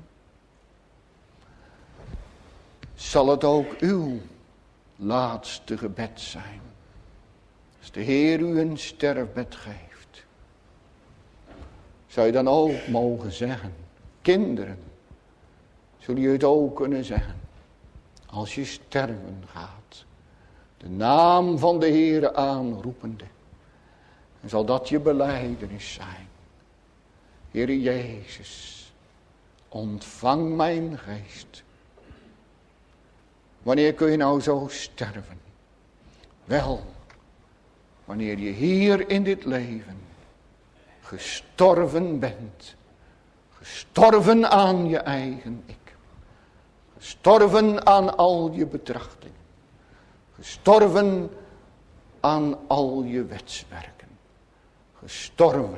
Zal het ook uw laatste gebed zijn, als de Heer u een sterfbed geeft? Zou je dan ook mogen zeggen, kinderen, zul je het ook kunnen zeggen, als je sterven gaat, de naam van de Heere aanroepende, en zal dat je belijdenis zijn: Heere Jezus, ontvang mijn geest. Wanneer kun je nou zo sterven? Wel, wanneer je hier in dit leven gestorven bent. Gestorven aan je eigen ik. Gestorven aan al je betrachtingen. Gestorven aan al je wetswerken. Gestorven.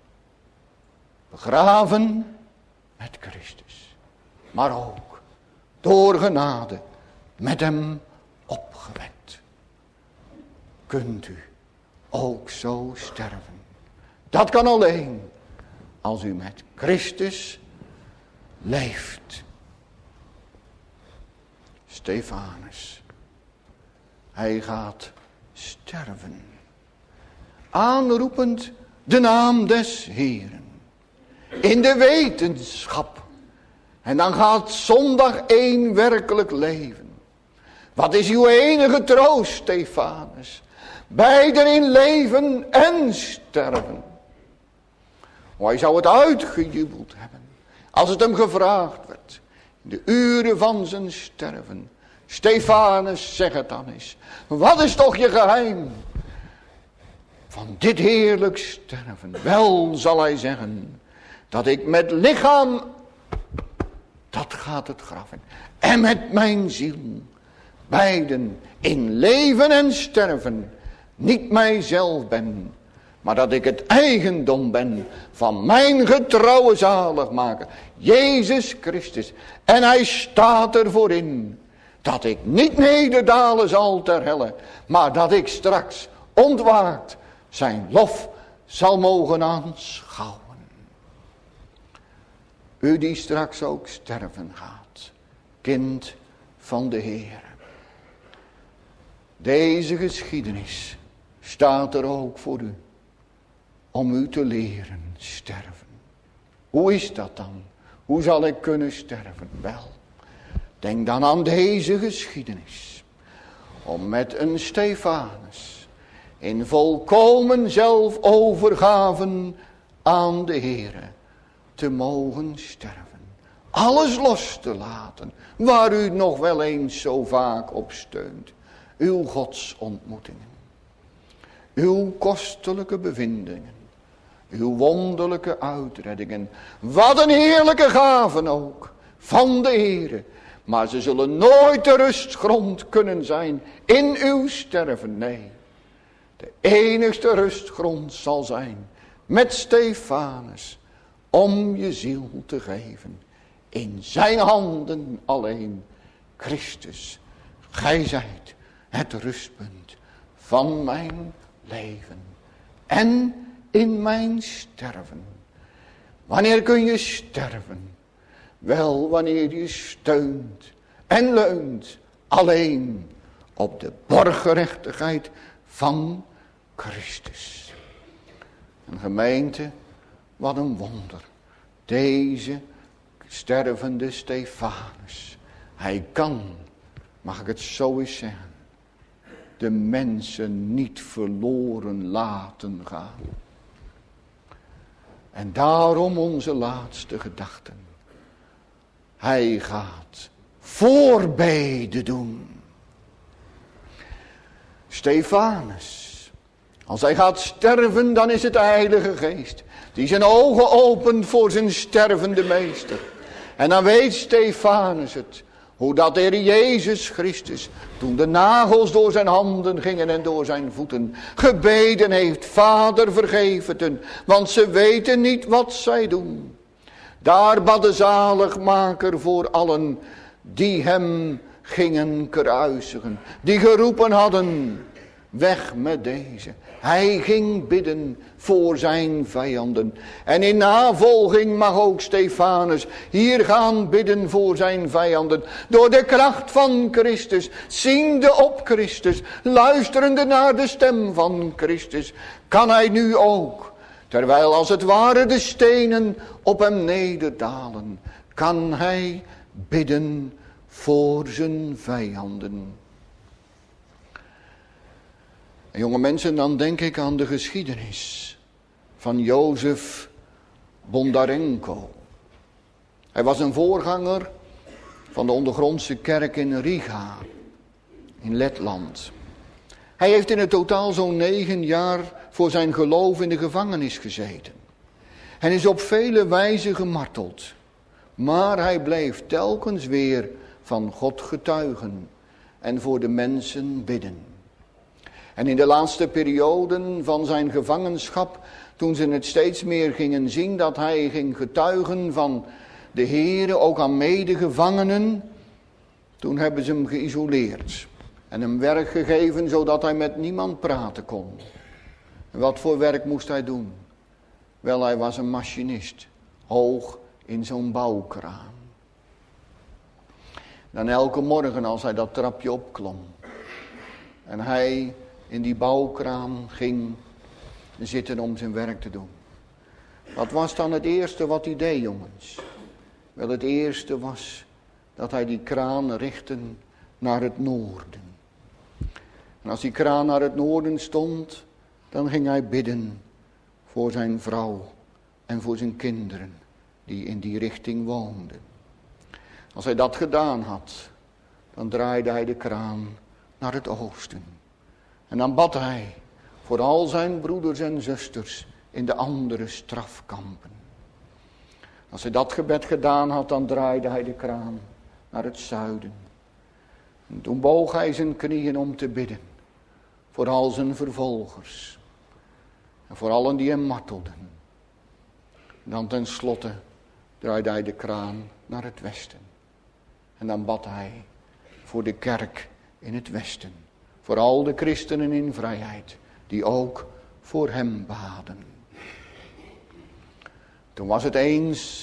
Begraven met Christus. Maar ook door genade met hem opgewekt. Kunt u ook zo sterven? Dat kan alleen als u met Christus leeft. Stefanus, hij gaat sterven, aanroepend de naam des Heeren, in de wetenschap. En dan gaat zondag 1 werkelijk leven. Wat is uw enige troost, Stefanus? Beiden in leven en sterven. Oh, hij zou het uitgejubeld hebben als het hem gevraagd werd in de uren van zijn sterven: Stefanus, zeg het dan eens, wat is toch je geheim van dit heerlijk sterven? Wel, zal hij zeggen, dat ik met lichaam, dat gaat het graf in, en met mijn ziel, beiden in leven en sterven, niet mijzelf ben, maar dat ik het eigendom ben van mijn getrouwe zaligmaker, Jezus Christus. En hij staat ervoor in dat ik niet nederdalen zal ter helle, maar dat ik straks ontwaakt zijn lof zal mogen aanschouwen. U die straks ook sterven gaat. Kind van de Heer. Deze geschiedenis staat er ook voor u. Om u te leren sterven. Hoe is dat dan? Hoe zal ik kunnen sterven? Wel, denk dan aan deze geschiedenis. Om met een Stefanus in volkomen zelfovergaven aan de Heere te mogen sterven. Alles los te laten waar u nog wel eens zo vaak op steunt. Uw godsontmoetingen. Uw kostelijke bevindingen. Uw wonderlijke uitreddingen. Wat een heerlijke gaven ook van de Heere. Maar ze zullen nooit de rustgrond kunnen zijn in uw sterven. Nee, de enigste rustgrond zal zijn met Stefanus om je ziel te geven. In zijn handen alleen, Christus. Gij zijt het rustpunt van mijn leven en in mijn sterven. Wanneer kun je sterven? Wel, wanneer je steunt en leunt alleen op de borggerechtigheid van Christus. Een gemeente, wat een wonder. Deze stervende Stefanus. Hij kan, mag ik het zo eens zeggen, de mensen niet verloren laten gaan. En daarom onze laatste gedachten. Hij gaat voorbeden doen. Stefanus. Als hij gaat sterven, dan is het de Heilige Geest die zijn ogen opent voor zijn stervende meester. En dan weet Stefanus het. Hoe dat de Heer Jezus Christus, toen de nagels door zijn handen gingen en door zijn voeten, gebeden heeft: Vader, vergeef het hen, want ze weten niet wat zij doen. Daar bad de zaligmaker voor allen die hem gingen kruisigen. Die geroepen hadden: weg met deze. Hij ging bidden voor zijn vijanden. En in navolging mag ook Stefanus hier gaan bidden voor zijn vijanden. Door de kracht van Christus, ziende op Christus, luisterende naar de stem van Christus, kan hij nu ook, terwijl als het ware de stenen op hem nederdalen, kan hij bidden voor zijn vijanden. En jonge mensen, dan denk ik aan de geschiedenis van Jozef Bondarenko. Hij was een voorganger van de ondergrondse kerk in Riga, in Letland. Hij heeft in het totaal zo'n 9 jaar voor zijn geloof in de gevangenis gezeten. En is op vele wijzen gemarteld. Maar hij bleef telkens weer van God getuigen en voor de mensen bidden. En in de laatste perioden van zijn gevangenschap, toen ze het steeds meer gingen zien dat hij ging getuigen van de Heere, ook aan medegevangenen, toen hebben ze hem geïsoleerd en hem werk gegeven zodat hij met niemand praten kon. En wat voor werk moest hij doen? Wel, hij was een machinist, hoog in zo'n bouwkraan. Dan elke morgen als hij dat trapje opklom en hij in die bouwkraan ging zitten om zijn werk te doen. Wat was dan het eerste wat hij deed, jongens? Wel, het eerste was dat hij die kraan richtte naar het noorden. En als die kraan naar het noorden stond, dan ging hij bidden voor zijn vrouw en voor zijn kinderen die in die richting woonden. Als hij dat gedaan had, dan draaide hij de kraan naar het oosten. En dan bad hij voor al zijn broeders en zusters in de andere strafkampen. Als hij dat gebed gedaan had, dan draaide hij de kraan naar het zuiden. En toen boog hij zijn knieën om te bidden voor al zijn vervolgers. En voor allen die hem martelden. En dan tenslotte draaide hij de kraan naar het westen. En dan bad hij voor de kerk in het westen. Voor al de christenen in vrijheid, die ook voor hem baden. Toen was het eens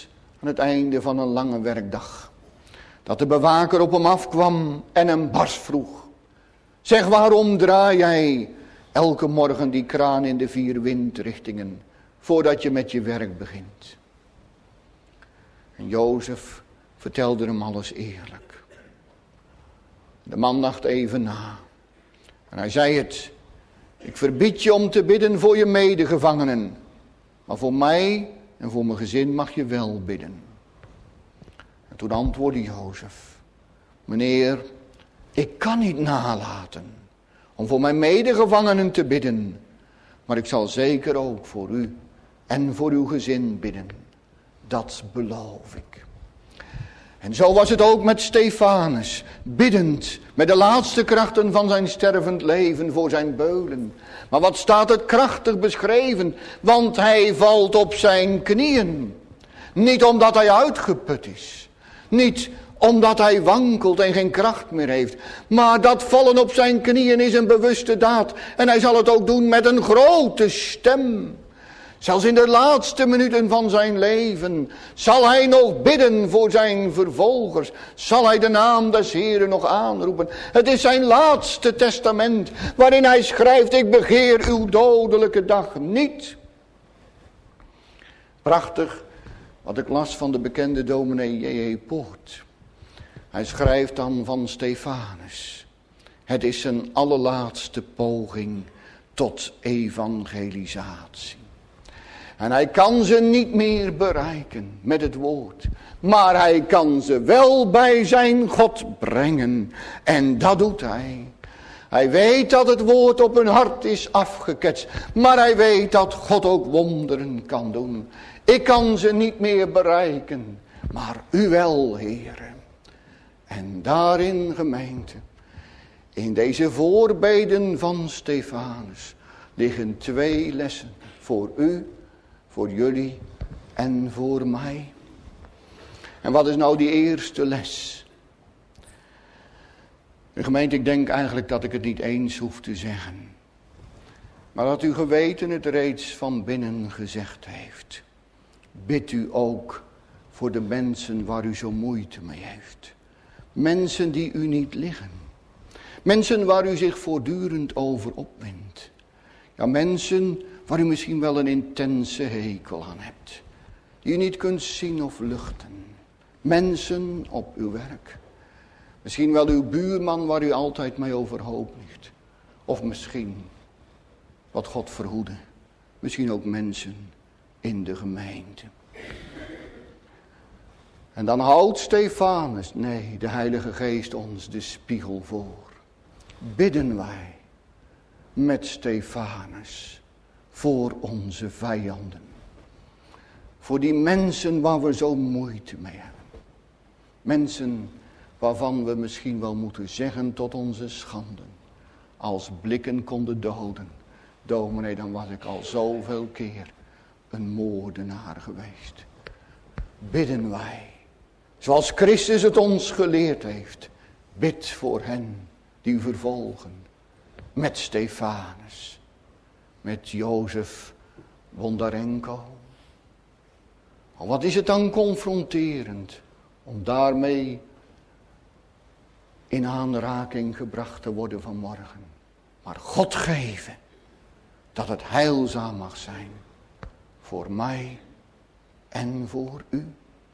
aan het einde van een lange werkdag. Dat de bewaker op hem afkwam en hem barst vroeg. Zeg, waarom draai jij elke morgen die kraan in de 4 windrichtingen voordat je met je werk begint? En Jozef vertelde hem alles eerlijk. De man dacht even na. En hij zei het. Ik verbied je om te bidden voor je medegevangenen. Maar voor mij en voor mijn gezin mag je wel bidden. En toen antwoordde Jozef. Meneer, ik kan niet nalaten om voor mijn medegevangenen te bidden. Maar ik zal zeker ook voor u en voor uw gezin bidden. Dat beloof ik. En zo was het ook met Stefanus, biddend met de laatste krachten van zijn stervend leven voor zijn beulen. Maar wat staat het krachtig beschreven, want hij valt op zijn knieën. Niet omdat hij uitgeput is, niet omdat hij wankelt en geen kracht meer heeft. Maar dat vallen op zijn knieën is een bewuste daad. En hij zal het ook doen met een grote stem. Zelfs in de laatste minuten van zijn leven zal hij nog bidden voor zijn vervolgers. Zal hij de naam des Heeren nog aanroepen. Het is zijn laatste testament waarin hij schrijft, ik begeer uw dodelijke dag niet. Prachtig wat ik las van de bekende dominee J.J. Poort. Hij schrijft dan van Stefanus. Het is zijn allerlaatste poging tot evangelisatie. En hij kan ze niet meer bereiken met het woord. Maar hij kan ze wel bij zijn God brengen. En dat doet hij. Hij weet dat het woord op hun hart is afgeketst. Maar hij weet dat God ook wonderen kan doen. Ik kan ze niet meer bereiken. Maar u wel, Heere. En daarin, gemeente, in deze voorbeden van Stefanus liggen 2 lessen voor u, voor jullie en voor mij. En wat is nou die eerste les? Gemeente, ik denk eigenlijk dat ik het niet eens hoef te zeggen. Maar dat uw geweten het reeds van binnen gezegd heeft. Bid u ook voor de mensen waar u zo moeite mee heeft. Mensen die u niet liggen. Mensen waar u zich voortdurend over opwindt. Ja, mensen waar u misschien wel een intense hekel aan hebt. Die u niet kunt zien of luchten. Mensen op uw werk. Misschien wel uw buurman waar u altijd mee overhoop ligt. Of misschien, wat God verhoede, misschien ook mensen in de gemeente. En dan houdt Stefanus, nee, de Heilige Geest ons de spiegel voor. Bidden wij met Stefanus voor onze vijanden. Voor die mensen waar we zo moeite mee hebben. Mensen waarvan we misschien wel moeten zeggen tot onze schande. Als blikken konden doden. Dominee, dan was ik al zoveel keer een moordenaar geweest. Bidden wij. Zoals Christus het ons geleerd heeft. Bid voor hen die u vervolgen. Met Stefanus. Met Jozef Bondarenko. Oh, wat is het dan confronterend om daarmee in aanraking gebracht te worden vanmorgen. Maar God geven dat het heilzaam mag zijn voor mij en voor u.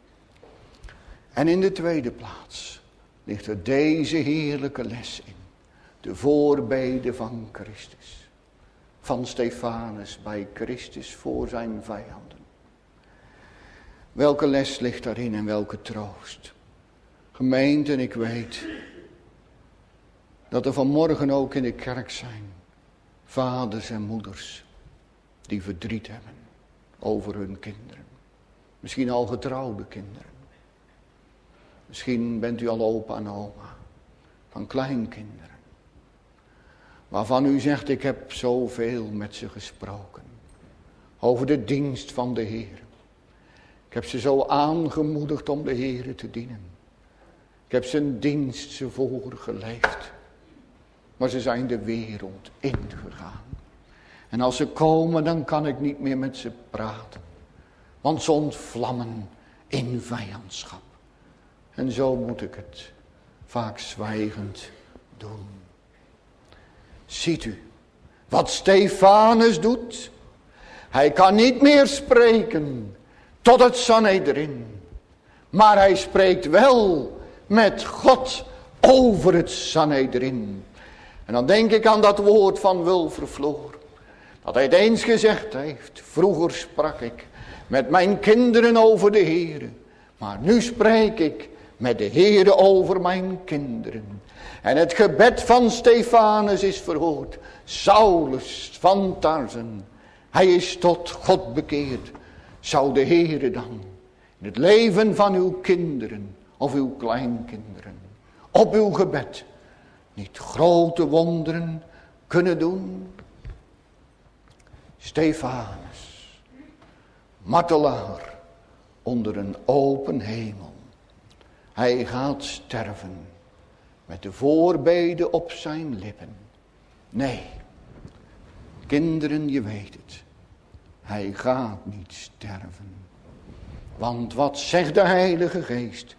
En in de tweede plaats ligt er deze heerlijke les in. De voorbede van Christus. Van Stefanus bij Christus voor zijn vijanden. Welke les ligt daarin en welke troost? Gemeente, ik weet dat er vanmorgen ook in de kerk zijn vaders en moeders die verdriet hebben over hun kinderen. Misschien al getrouwde kinderen. Misschien bent u al opa en oma van kleinkinderen. Waarvan u zegt, ik heb zoveel met ze gesproken. Over de dienst van de Heer. Ik heb ze zo aangemoedigd om de Heer te dienen. Ik heb zijn dienst ze voorgeleefd. Maar ze zijn de wereld ingegaan. En als ze komen, dan kan ik niet meer met ze praten. Want ze ontvlammen in vijandschap. En zo moet ik het vaak zwijgend doen. Ziet u wat Stefanus doet? Hij kan niet meer spreken tot het Sanhedrin. Maar hij spreekt wel met God over het Sanhedrin. En dan denk ik aan dat woord van Wilverfloor. Dat hij het eens gezegd heeft. Vroeger sprak ik met mijn kinderen over de Heere. Maar nu spreek ik met de Heere over mijn kinderen. En het gebed van Stefanus is verhoord. Saulus van Tarsen. Hij is tot God bekeerd. Zou de Heere dan in het leven van uw kinderen of uw kleinkinderen op uw gebed niet grote wonderen kunnen doen? Stefanus, martelaar onder een open hemel. Hij gaat sterven met de voorbede op zijn lippen. Nee, kinderen, je weet het. Hij gaat niet sterven. Want wat zegt de Heilige Geest?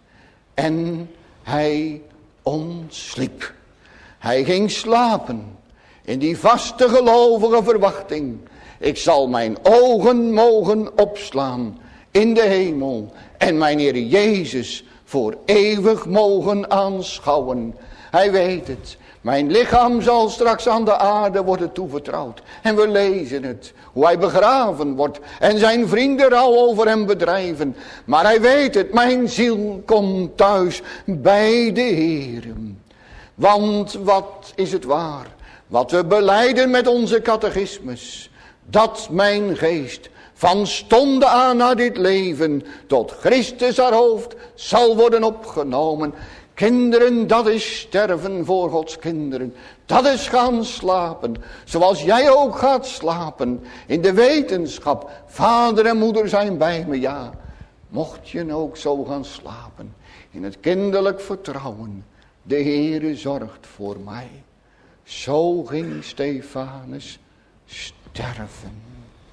En hij ontsliep. Hij ging slapen in die vaste gelovige verwachting. Ik zal mijn ogen mogen opslaan in de hemel en mijn Heer Jezus voor eeuwig mogen aanschouwen. Hij weet het. Mijn lichaam zal straks aan de aarde worden toevertrouwd. En we lezen het. Hoe hij begraven wordt. En zijn vrienden al over hem bedrijven. Maar hij weet het. Mijn ziel komt thuis bij de Heer. Want wat is het waar. Wat we belijden met onze catechismus. Dat mijn geest van stonde aan naar dit leven tot Christus haar hoofd zal worden opgenomen. Kinderen, dat is sterven voor Gods kinderen. Dat is gaan slapen. Zoals jij ook gaat slapen. In de wetenschap. Vader en moeder zijn bij me, ja. Mocht je ook zo gaan slapen. In het kinderlijk vertrouwen. De Heere zorgt voor mij. Zo ging Stefanus sterven.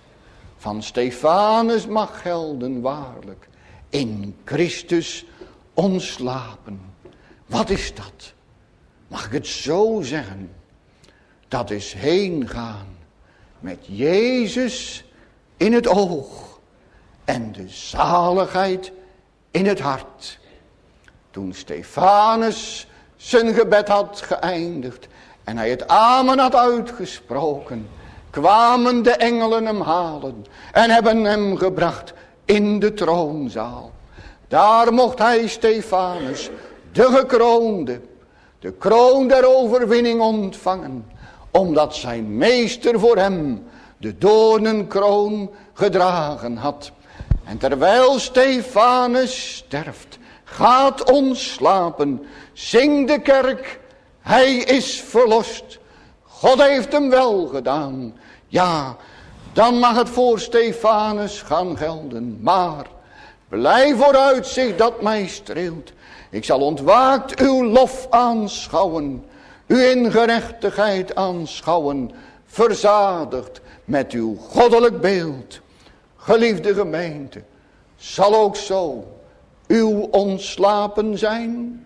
Van Stefanus mag gelden waarlijk. In Christus ontslapen. Wat is dat? Mag ik het zo zeggen? Dat is heen gaan met Jezus in het oog en de zaligheid in het hart. Toen Stefanus zijn gebed had geëindigd en hij het amen had uitgesproken, kwamen de engelen hem halen en hebben hem gebracht in de troonzaal. Daar mocht hij, Stefanus, de gekroonde, de kroon der overwinning ontvangen, omdat zijn meester voor hem de doornenkroon gedragen had. En terwijl Stefanus sterft, gaat ontslapen, zingt de kerk, hij is verlost. God heeft hem wel gedaan. Ja, dan mag het voor Stefanus gaan gelden. Maar blij vooruitzicht dat mij streelt. Ik zal ontwaakt uw lof aanschouwen, u in gerechtigheid aanschouwen, verzadigd met uw goddelijk beeld. Geliefde gemeente, zal ook zo uw ontslapen zijn?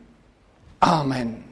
Amen.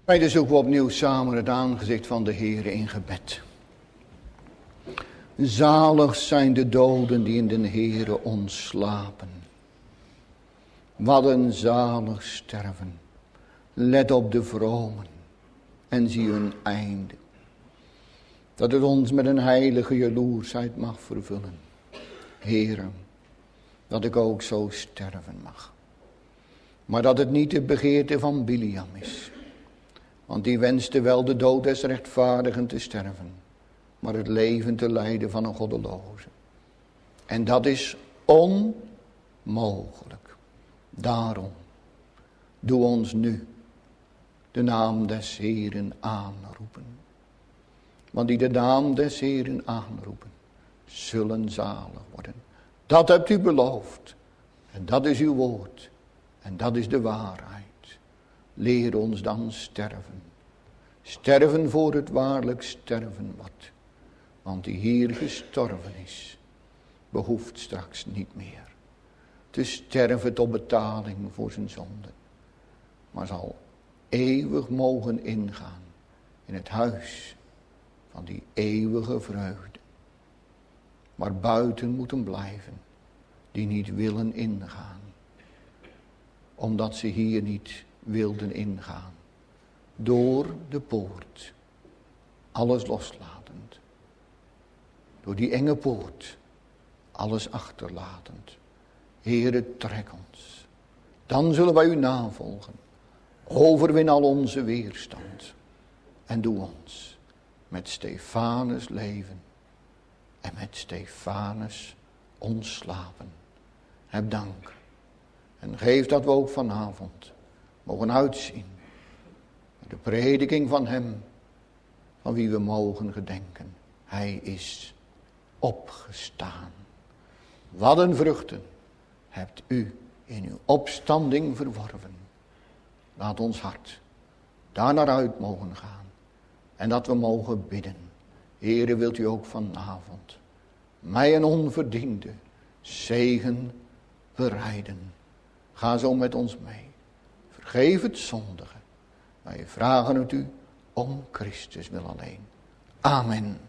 Wij zoeken we opnieuw samen het aangezicht van de Heere in gebed. Zalig zijn de doden die in de Heere ontslapen. Wat een zalig sterven. Let op de vromen en zie hun einde. Dat het ons met een heilige jaloersheid mag vervullen. Heere, dat ik ook zo sterven mag. Maar dat het niet de begeerte van Biliam is. Want die wenste wel de dood des rechtvaardigen te sterven. Maar het leven te leiden van een goddeloze. En dat is onmogelijk. Daarom, doe ons nu de naam des Heeren aanroepen. Want die de naam des Heeren aanroepen, zullen zalig worden. Dat hebt u beloofd. En dat is uw woord. En dat is de waarheid. Leer ons dan sterven. Sterven voor het waarlijk sterven wordt. Want die hier gestorven is, behoeft straks niet meer te sterven tot betaling voor zijn zonde. Maar zal eeuwig mogen ingaan in het huis van die eeuwige vreugde. Maar buiten moeten blijven die niet willen ingaan. Omdat ze hier niet wilden ingaan. Door de poort. Alles loslatend. Door die enge poort. Alles achterlatend. Heere, trek ons. Dan zullen wij u navolgen. Overwin al onze weerstand. En doe ons met Stefanus leven. En met Stefanus ontslapen. Heb dank. En geef dat we ook vanavond mogen uitzien. De prediking van hem, van wie we mogen gedenken. Hij is opgestaan. Wat een vruchten hebt u in uw opstanding verworven. Laat ons hart daar naar uit mogen gaan. En dat we mogen bidden. Heere, wilt u ook vanavond mij een onverdiende zegen bereiden. Ga zo met ons mee. Vergeef het zondige. Wij vragen het u om Christus wil alleen. Amen.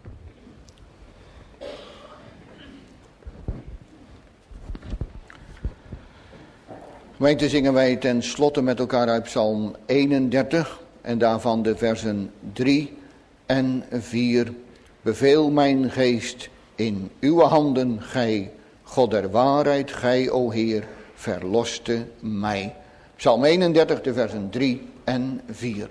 Gemeente, zingen wij ten slotte met elkaar uit Psalm 31 en daarvan de versen 3 en 4. Beveel mijn geest in uw handen, gij, God der waarheid, gij, o Heer, verloste mij. Psalm 31, de versen 3 en 4.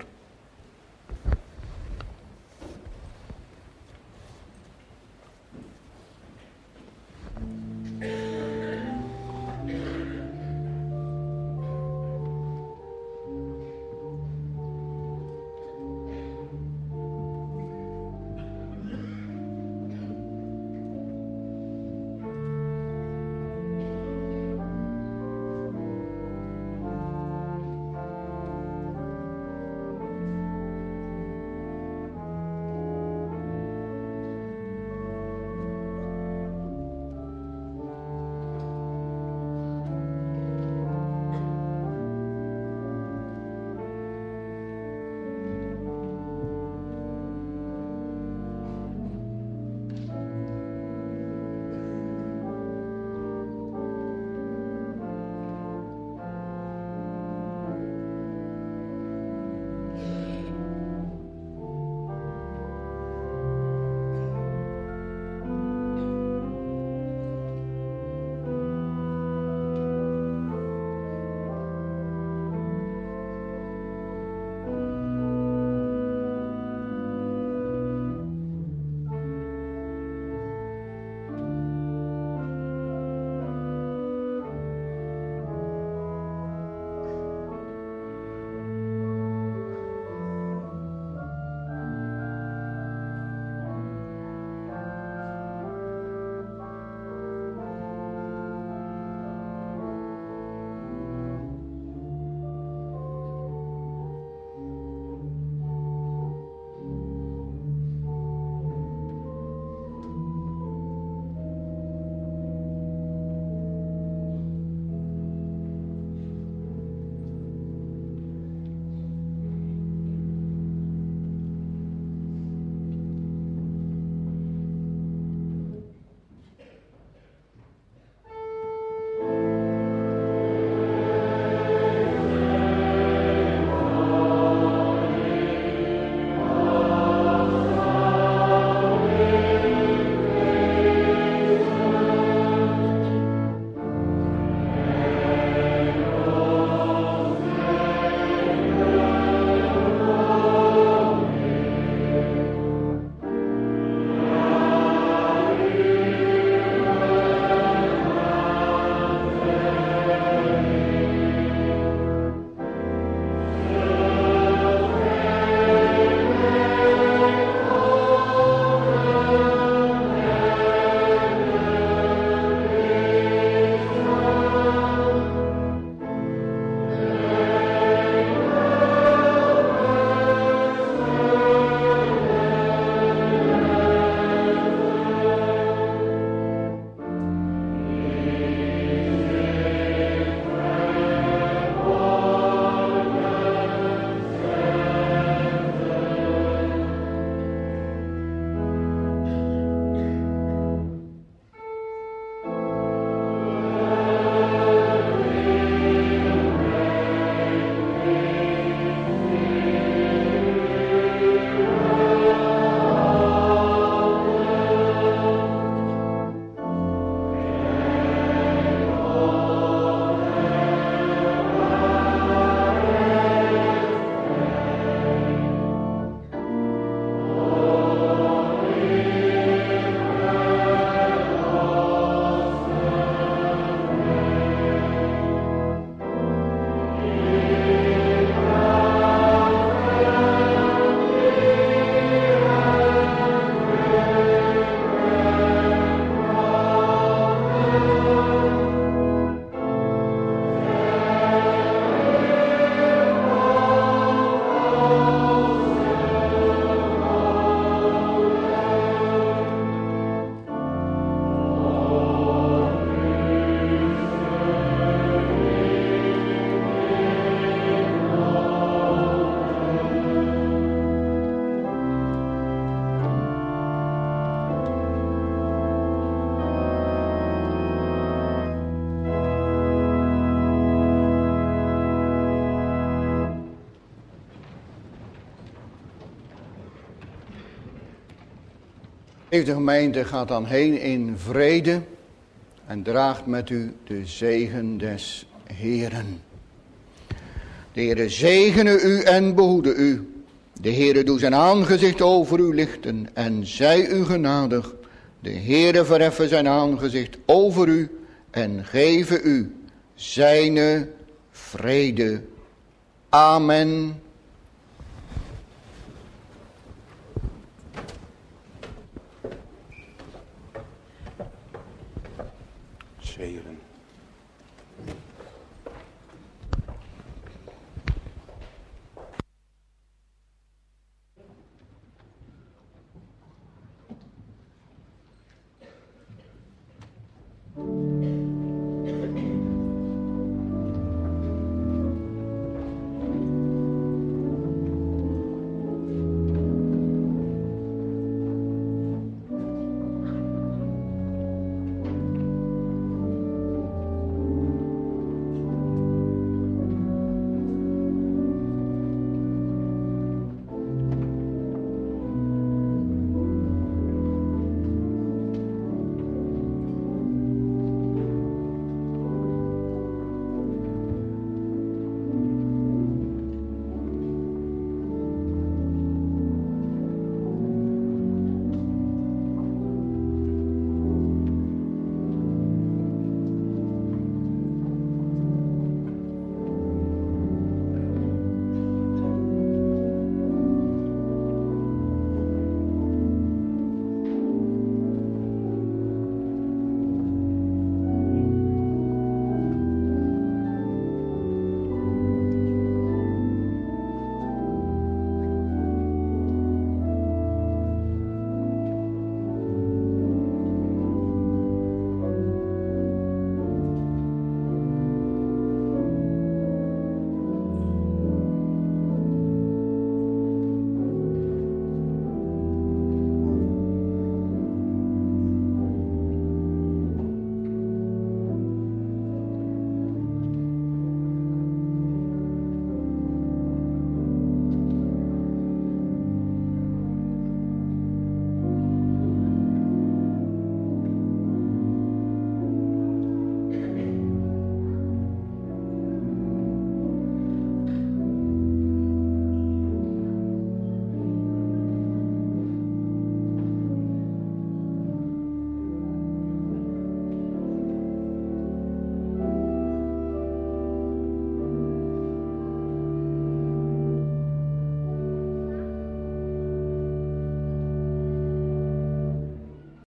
Deze gemeente gaat dan heen in vrede en draagt met u de zegen des Heeren. De Heere zegene u en behoede u. De Heere doe zijn aangezicht over u lichten en zij u genadig. De Heere verheffen zijn aangezicht over u en geven u zijne vrede. Amen.